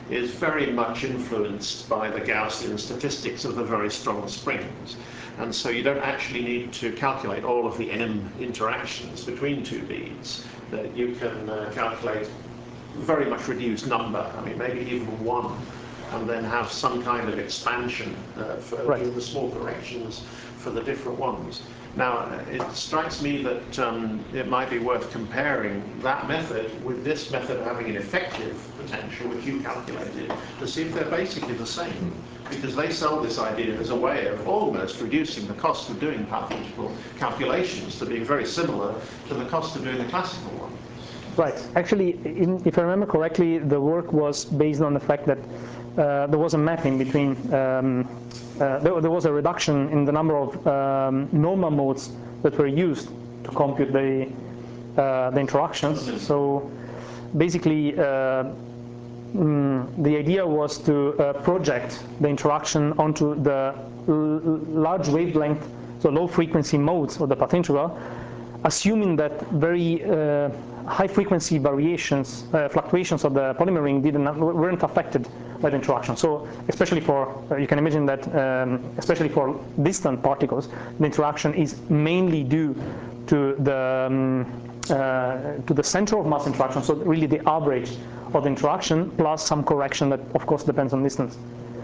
is very much influenced by the Gaussian statistics of the very strong springs. And so you don't actually need to calculate all of the M interactions between two beads. That you can calculate very much reduced number, I mean maybe even one, and then have some kind of expansion for the small corrections for the different ones. Now, it strikes me that it might be worth comparing that method with this method having an effective potential, which you calculated, to see if they're basically the same. Because they sell this idea as a way of almost reducing the cost of doing pathological calculations to being very similar to the cost of doing the classical one. Right. Actually, if I remember correctly, the work was based on the fact that there was a mapping between, there was a reduction in the number of normal modes that were used to compute the interactions. So basically, the idea was to project the interaction onto the large wavelength, so low frequency modes of the path integral, assuming that very high frequency variations, fluctuations of the polymer ring weren't affected by the interaction. So especially for, you can imagine that, especially for distant particles, the interaction is mainly due to the center of mass interaction, so really the average of the interaction plus some correction that of course depends on distance.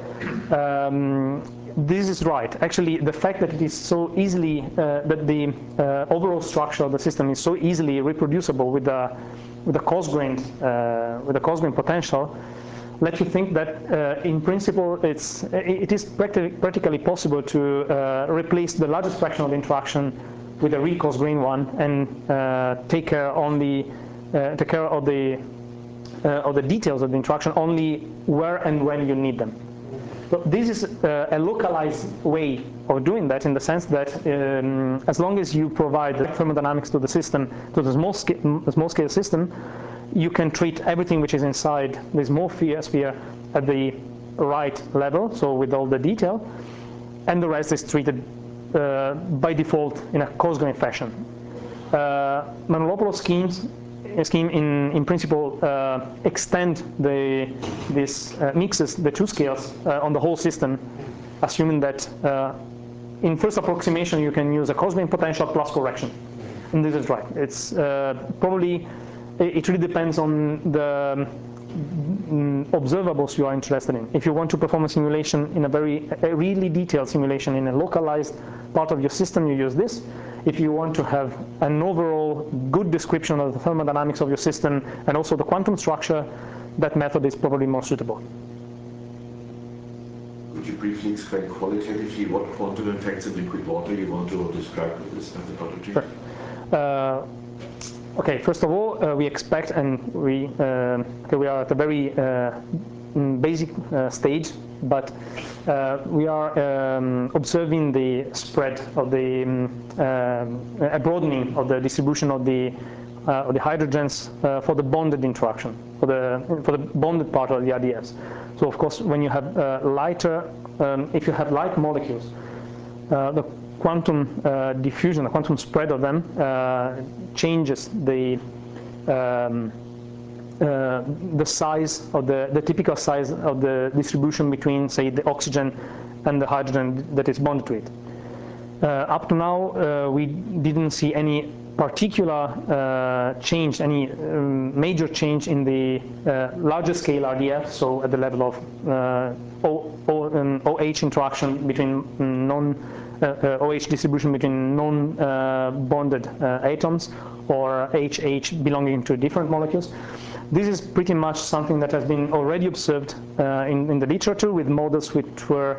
This is right. Actually, the fact that it is so easily, that the overall structure of the system is so easily reproducible with the coarse-grained potential, let you think that in principle it is practically possible to replace the largest fraction of the interaction with a real coarse-grained one and take care of the details of the interaction only where and when you need them. So this is a localized way of doing that, in the sense that as long as you provide the thermodynamics to the system, to the small scale system, you can treat everything which is inside this small sphere at the right level, so with all the detail, and the rest is treated by default in a coarse-grained fashion. Manolopoulos scheme in principle extend mixes the two scales on the whole system, assuming that in first approximation you can use a coarse-grained potential plus correction, and this is right. It's probably, it really depends on the observables you are interested in. If you want to perform a simulation in a really detailed simulation in a localized part of your system, you use this. If you want to have an overall good description of the thermodynamics of your system and also the quantum structure, that method is probably more suitable. Could you briefly explain qualitatively what quantum effects in liquid water you want to describe with this methodology? Sure. Okay, first of all, we expect, and we are at a very basic stage, but we are observing the spread of the a broadening of the distribution of the hydrogens for the bonded interaction, for the bonded part of the RDFs. So of course, when you have lighter, if you have light molecules, the quantum diffusion, the quantum spread of them changes the size of the typical size of the distribution between, say, the oxygen and the hydrogen that is bonded to it. Up to now, we didn't see any particular change, any major change in the larger scale RDF, so at the level of OH interaction between OH distribution between non-bonded atoms, or HH belonging to different molecules. This is pretty much something that has been already observed in the literature with models which were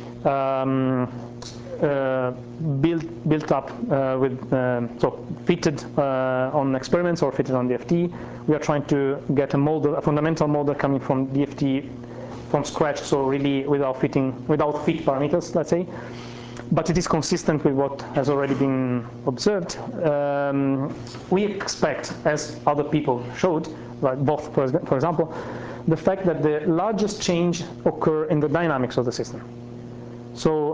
built up so fitted on experiments or fitted on DFT. We are trying to get a fundamental model coming from DFT from scratch, so really without fit parameters, let's say. But it is consistent with what has already been observed. We expect, as other people showed, like Both, for example, the fact that the largest change occur in the dynamics of the system. So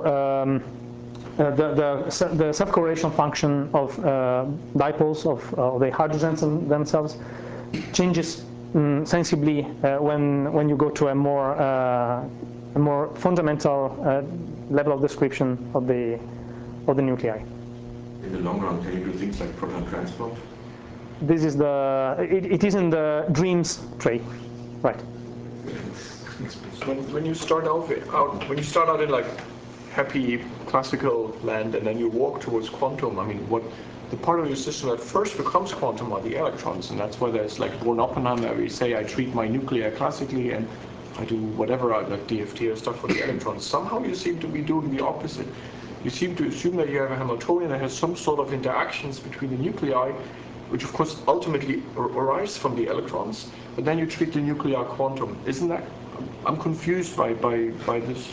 the self-correlation function of dipoles of the hydrogens themselves changes sensibly when you go to a more fundamental level of description of the nuclei. In the long run, can you do things like proton transport? This is it is in the dreams tray, right? When you start out in like happy classical land and then you walk towards quantum, I mean, what the part of your system that first becomes quantum are the electrons, and that's why there's like von Oppenheimer where we say I treat my nuclei classically and I do whatever, like DFT or stuff for the electrons. Somehow you seem to be doing the opposite. You seem to assume that you have a Hamiltonian that has some sort of interactions between the nuclei, which of course ultimately arise from the electrons, but then you treat the nuclei quantum. Isn't that? I'm confused by this.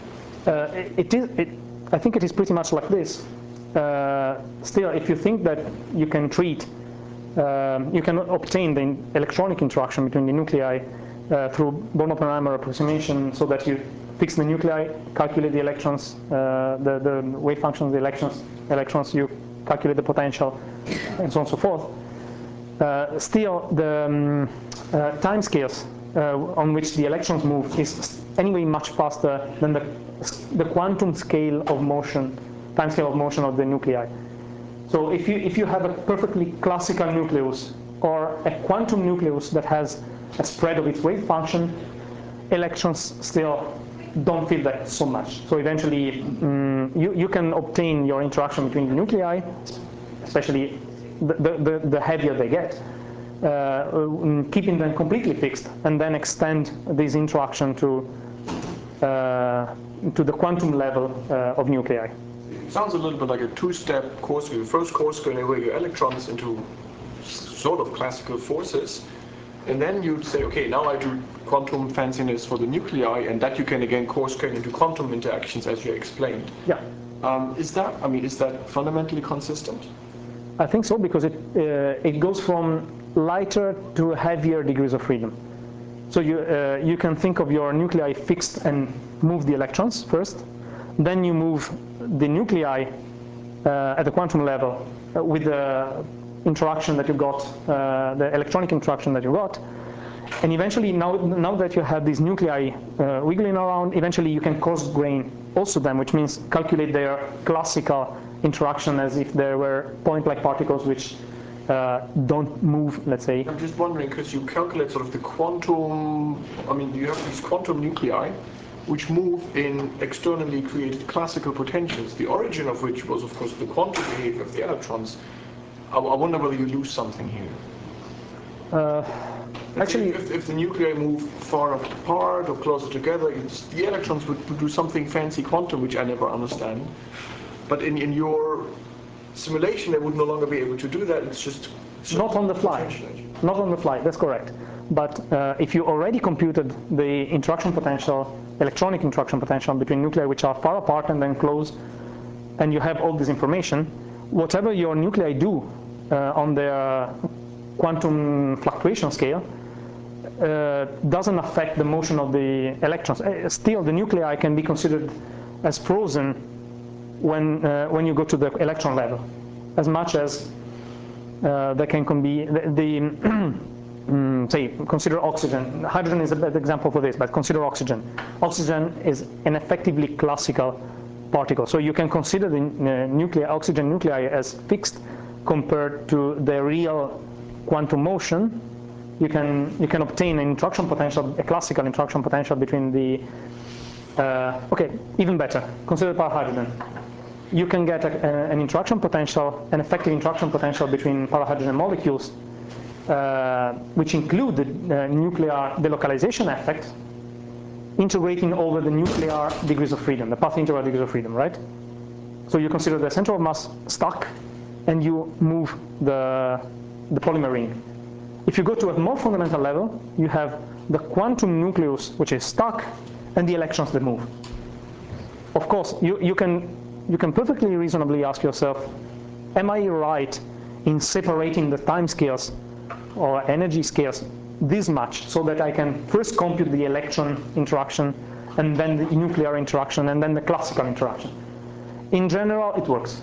I think it is pretty much like this. Still, if you think that you can treat, you can obtain the electronic interaction between the nuclei through Born-Oppenheimer approximation, so that you fix the nuclei, calculate the electrons, the wave function of the electrons, you calculate the potential, and so on and so forth. Still, the time scales on which the electrons move is anyway much faster than the quantum scale of motion, time scale of motion of the nuclei. So if you have a perfectly classical nucleus or a quantum nucleus that has a spread of its wave function, electrons still don't feel that so much. So eventually you can obtain your interaction between the nuclei, especially the heavier they get, keeping them completely fixed, and then extend this interaction to the quantum level of nuclei. Sounds a little bit like a two-step course. The first course going away your electrons into sort of classical forces, and then you say, okay, now I do quantum fanciness for the nuclei, and that you can again course grain into quantum interactions as you explained. Yeah. Is that fundamentally consistent? I think so, because it goes from lighter to heavier degrees of freedom. So you can think of your nuclei fixed and move the electrons first, then you move the nuclei at the quantum level with the interaction that you got, the electronic interaction that you got, and eventually now that you have these nuclei wiggling around, eventually you can coarse grain also them, which means calculate their classical interaction as if there were point-like particles which don't move, let's say. I'm just wondering, because you calculate sort of the quantum, I mean, you have these quantum nuclei which move in externally created classical potentials, the origin of which was, of course, the quantum behavior of the electrons. I wonder whether you lose something here. Actually, if the nuclei move far apart or closer together, the electrons would do something fancy quantum, which I never understand. But in your simulation, they would no longer be able to do that. It's just not on the fly. Not on the fly. That's correct. But if you already computed the interaction potential, electronic interaction potential between nuclei which are far apart and then close, and you have all this information, whatever your nuclei do on their quantum fluctuation scale doesn't affect the motion of the electrons. Still, the nuclei can be considered as frozen when you go to the electron level, as much as they can be say, consider oxygen. Hydrogen is a bad example for this, but consider oxygen. Oxygen is an effectively classical particle, so you can consider the oxygen nuclei as fixed compared to the real quantum motion. You can obtain an interaction potential, a classical interaction potential between the okay, even better. Consider parahydrogen. You can get an interaction potential, an effective interaction potential between parahydrogen molecules, which include the nuclear delocalization effect, integrating over the nuclear degrees of freedom, the path integral degrees of freedom, right? So you consider the center of mass stuck, and you move the polymer ring. If you go to a more fundamental level, you have the quantum nucleus, which is stuck, and the electrons that move. Of course, you can perfectly reasonably ask yourself, am I right in separating the time scales or energy scales this much so that I can first compute the electron interaction and then the nuclear interaction and then the classical interaction? In general, it works.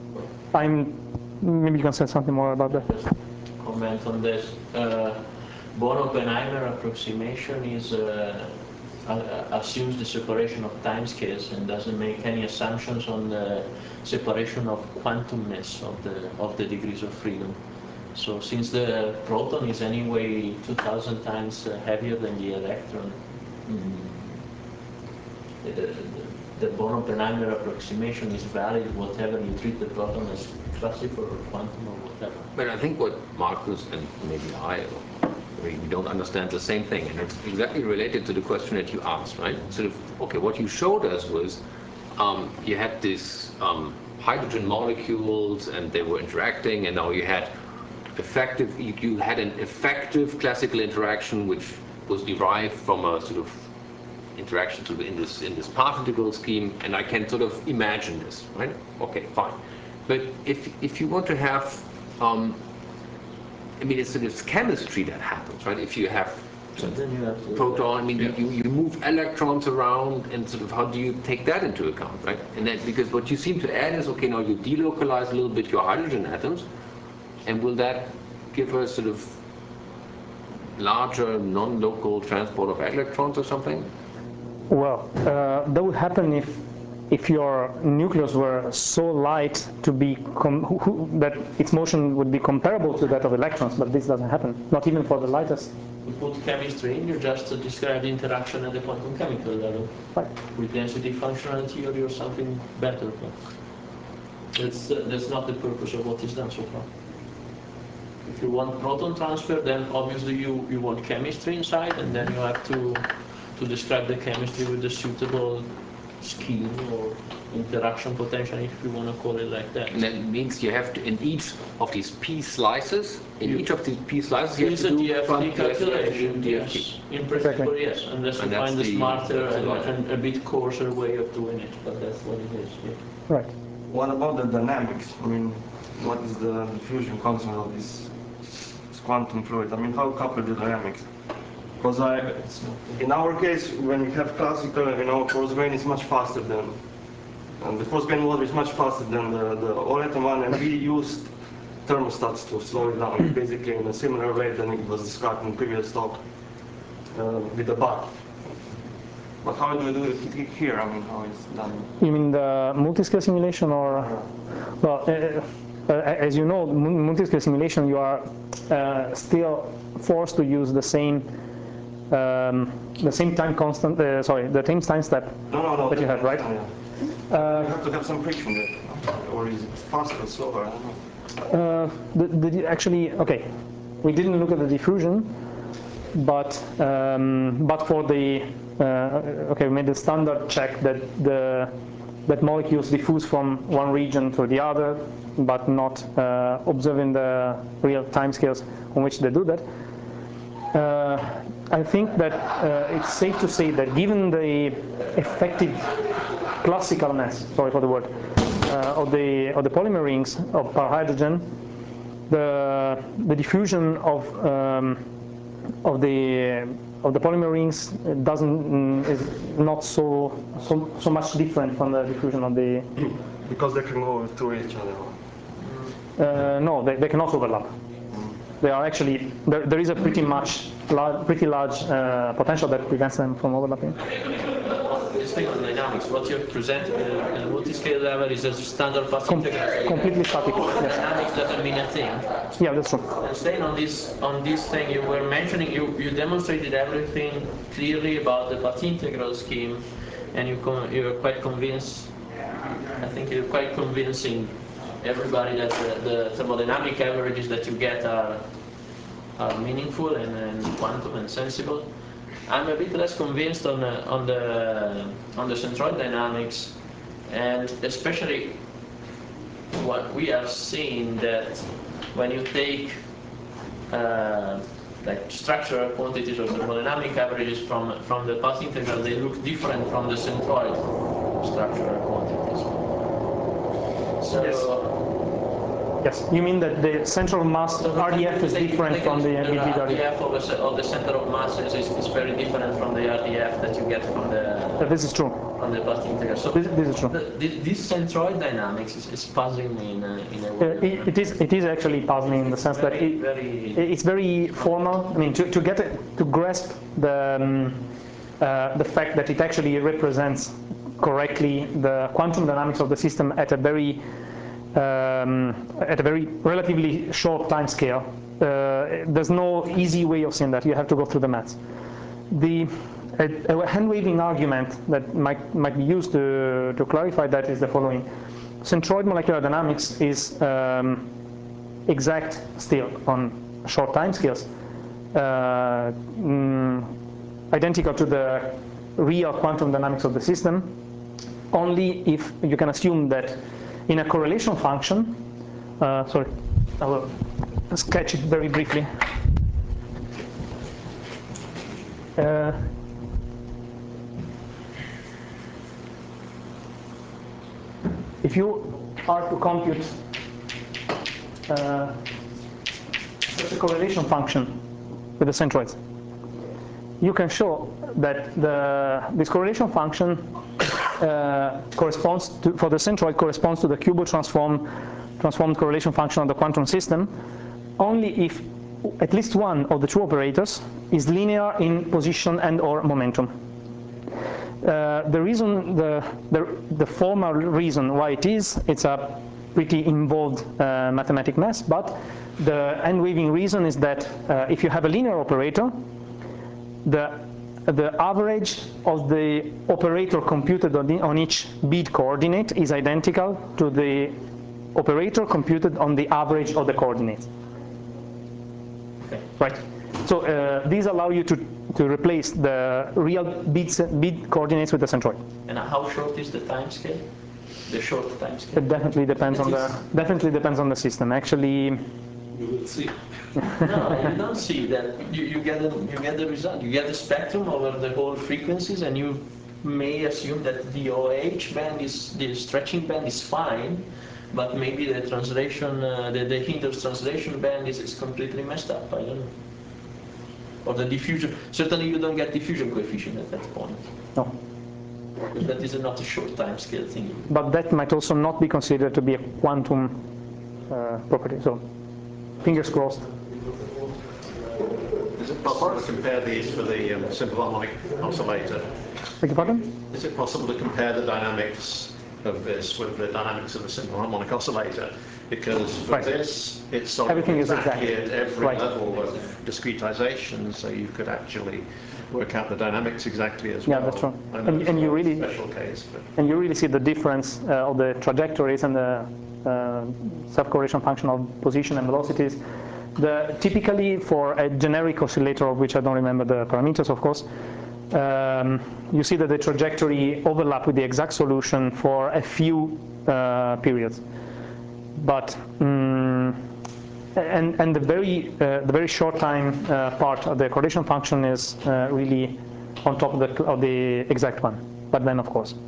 Maybe you can say something more about that. Comment on this. Born-Oppenheimer approximation is assumes the separation of timescales and doesn't make any assumptions on the separation of quantumness of the degrees of freedom. So since the proton is anyway 2,000 times heavier than the electron, the Born-Oppenheimer approximation is valid whatever you treat the proton as classical or quantum or whatever. But I think what Marcus and maybe we don't understand the same thing, and it's exactly related to the question that you asked, right? Sort of, okay, what you showed us was you had these hydrogen molecules and they were interacting, and now you had you had an effective classical interaction which was derived from a sort of interaction in this path integral scheme, and I can sort of imagine this, right? Okay, fine. But if you want to have I mean, it's chemistry that happens, right? If you have proton, I mean, you move electrons around, and sort of how do you take that into account, right? And then, because what you seem to add is, okay, now you delocalize a little bit your hydrogen atoms, and will that give us sort of larger non-local transport of electrons or something? Well, that would happen if your nucleus were so light to be that its motion would be comparable to that of electrons, but this doesn't happen, not even for the lightest. You put chemistry in, you just describe the interaction at the quantum chemical level. Right. With density functional theory or something better. That's not the purpose of what is done so far. If you want proton transfer, then obviously you want chemistry inside, and then you have to describe the chemistry with the suitable scheme or interaction potential, if you want to call it like that. And that means you have to, in each of these p slices, you have to do DFT calculation. DFT. Yes. In principle, yes, unless you find a smarter and a bit coarser way of doing it, but that's what it is. Yeah. Right. What about the dynamics? I mean, what is the diffusion constant of this quantum fluid? I mean, how coupled the dynamics? Because in our case, when we have classical, coarse grain is much faster than, and the coarse grain water is much faster than the all-atom one, and we used thermostats to slow it down, basically in a similar way than it was described in the previous talk with the bath. But how do we do it here? I mean, how is it done? You mean the multiscale simulation, or? Well, as you know, multiscale simulation, you are still forced to use the same time constant. The same time step that you have, right? Yeah. You have to have some friction there, or is it faster or slower? I don't know. Actually, okay, we didn't look at the diffusion, but for the we made the standard check that molecules diffuse from one region to the other, but not observing the real timescales on which they do that. I think that it's safe to say that given the effective classicalness, sorry for the word, of the polymer rings of perhydrogen, the diffusion of the polymer rings is not so much different from the diffusion of the. Because they can go through each other. No, they cannot overlap. They are actually there is a pretty large potential that prevents them from overlapping. Staying on dynamics, what you present at the multiscale level is a standard path integral. Completely static. Yes. Dynamics doesn't mean a thing. Yeah, that's true. And staying on this thing, you were mentioning, you demonstrated everything clearly about the path integral scheme, and you're quite convinced. I think you're quite convincing everybody that the thermodynamic averages that you get are meaningful and quantum and sensible. I'm a bit less convinced on the centroid dynamics, and especially what we are seeing, that when you take like structural quantities or thermodynamic averages from the path integral, they look different from the centroid structural quantities. So. Yes, you mean that the central mass RDF is different from the RDF of the center of masses is very different from the RDF that you get from the. This is true. on the path integral. So This is true. This centroid dynamics is puzzling me in a way. It is actually puzzling in the sense that it's very formal. I mean, to grasp the fact that it actually represents correctly the quantum dynamics of the system at a very relatively short time scale. There's no easy way of saying that. You have to go through the maths. A hand-waving argument that might be used to clarify that is the following. Centroid molecular dynamics is exact still on short time scales, identical to the real quantum dynamics of the system, only if you can assume that in a correlation function, sorry, I will sketch it very briefly. If you are to compute such a correlation function with the centroids, you can show that this correlation function corresponds to, for the centroid, corresponds to the Kubo transformed correlation function of the quantum system, only if at least one of the two operators is linear in position and or momentum. The reason, the formal reason why it's a pretty involved mathematic mess, but the hand-waving reason is that if you have a linear operator, the average of the operator computed on each bit coordinate is identical to the operator computed on the average of the coordinates. Okay. Right. So these allow you to replace the real bit coordinates with the centroid. And how short is the time scale? The short time scale. It definitely depends on the system. Actually, you will see. No, you don't see that. You get the result. You get the spectrum over the whole frequencies, and you may assume that the OH band the stretching band is fine, but maybe the translation, the Hinders translation band is completely messed up. I don't know. Or the diffusion. Certainly, you don't get diffusion coefficient at that point. No. That is not a short time scale thing. But that might also not be considered to be a quantum property. So, fingers crossed. Is it possible to compare these for the simple harmonic oscillator? Beg your pardon? Is it possible to compare the dynamics of this with the dynamics of the simple harmonic oscillator? Because for this, it's sort of exactly at every level of discretization, so you could actually work out the dynamics exactly as well. Yeah, that's true. And you really special case, and you really see the difference of the trajectories and the self-correlation function of position and velocities. Typically for a generic oscillator, of which I don't remember the parameters, of course, you see that the trajectory overlap with the exact solution for a few periods. But and the very short time part of the correlation function is really on top of the exact one. But then, of course,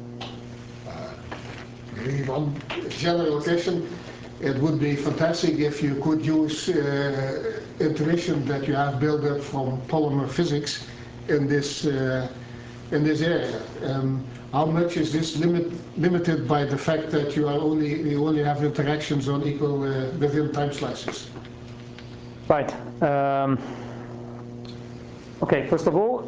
one general question. It would be fantastic if you could use intuition that you have built up from polymer physics in this area. How much is this limited by the fact that you only have interactions on equal within time slices? Right. Okay. First of all,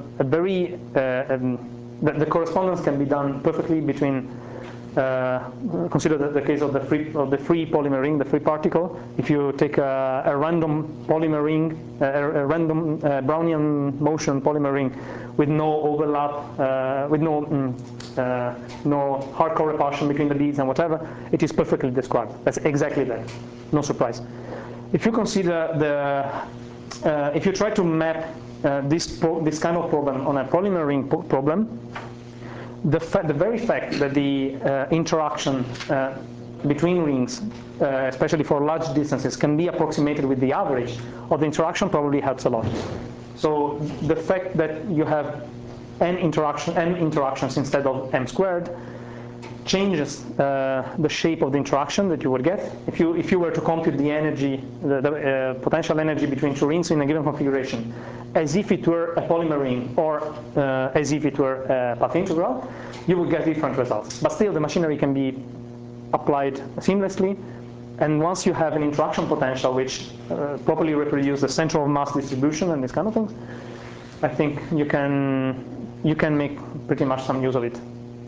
the correspondence can be done perfectly between. Consider the case of the free polymer ring, the free particle. If you take a random polymer ring, a random Brownian motion polymer ring with no overlap, with no hardcore repulsion between the beads and whatever, it is perfectly described. That's exactly that. No surprise. If you consider if you try to map this kind of problem on a polymer ring problem, the very fact that the interaction between rings, especially for large distances, can be approximated with the average of the interaction probably helps a lot. So the fact that you have m interactions instead of m squared changes the shape of the interaction that you would get. If you were to compute the energy, the potential energy between two rings in a given configuration, as if it were a polymer ring or as if it were a path integral, you would get different results. But still, the machinery can be applied seamlessly. And once you have an interaction potential which properly reproduces the center of mass distribution and these kind of things, I think you can make pretty much some use of it.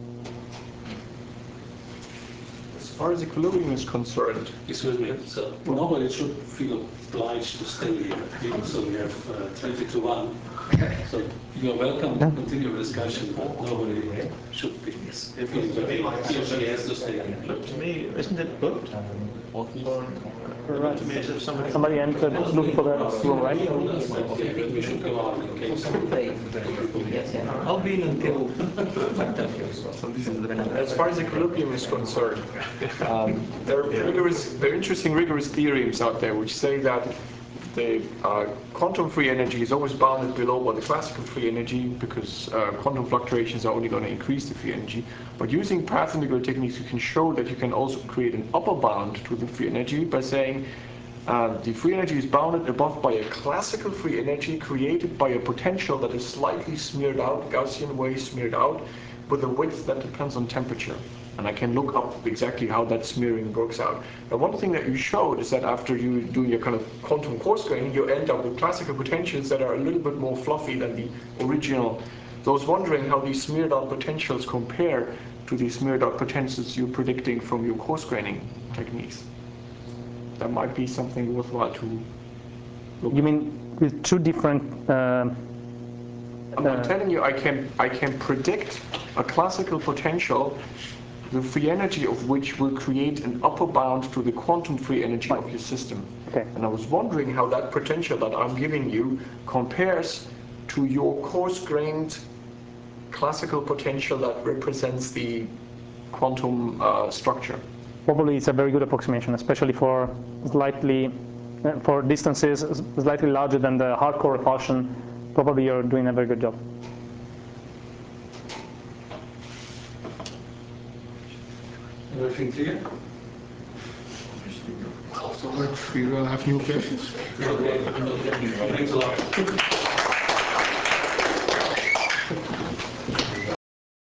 As far as equilibrium is concerned, Excuse me, so nobody should feel obliged to stay here, even so we have 20 to 1. So you're welcome to continue the discussion, but nobody should be feeling that he or she has to stay here. Look, to me, isn't it booked? Or to me, as if Somebody entered looking for the room, right? We should go on in case. I'll be in until. as far as equilibrium is concerned, there are interesting rigorous theorems out there which say that the quantum free energy is always bounded below what the classical free energy, because quantum fluctuations are only going to increase the free energy. But using path integral techniques, you can show that you can also create an upper bound to the free energy by saying the free energy is bounded above by a classical free energy created by a potential that is slightly smeared out, Gaussian way smeared out, with a width that depends on temperature. And I can look up exactly how that smearing works out. Now, one thing that you showed is that after you do your kind of quantum coarse graining, you end up with classical potentials that are a little bit more fluffy than the original. So I was wondering how these smeared out potentials compare to the smeared out potentials you're predicting from your coarse graining techniques. That might be something worthwhile to look at. You mean with two different? I'm telling you, I can predict a classical potential, the free energy of which will create an upper bound to the quantum free energy of your system. Okay. And I was wondering how that potential that I'm giving you compares to your coarse-grained classical potential that represents the quantum structure. Probably it's a very good approximation, especially for for distances slightly larger than the hardcore repulsion. Probably you're doing a very good job. Everything clear? So we will have new questions. Okay. Thanks a lot.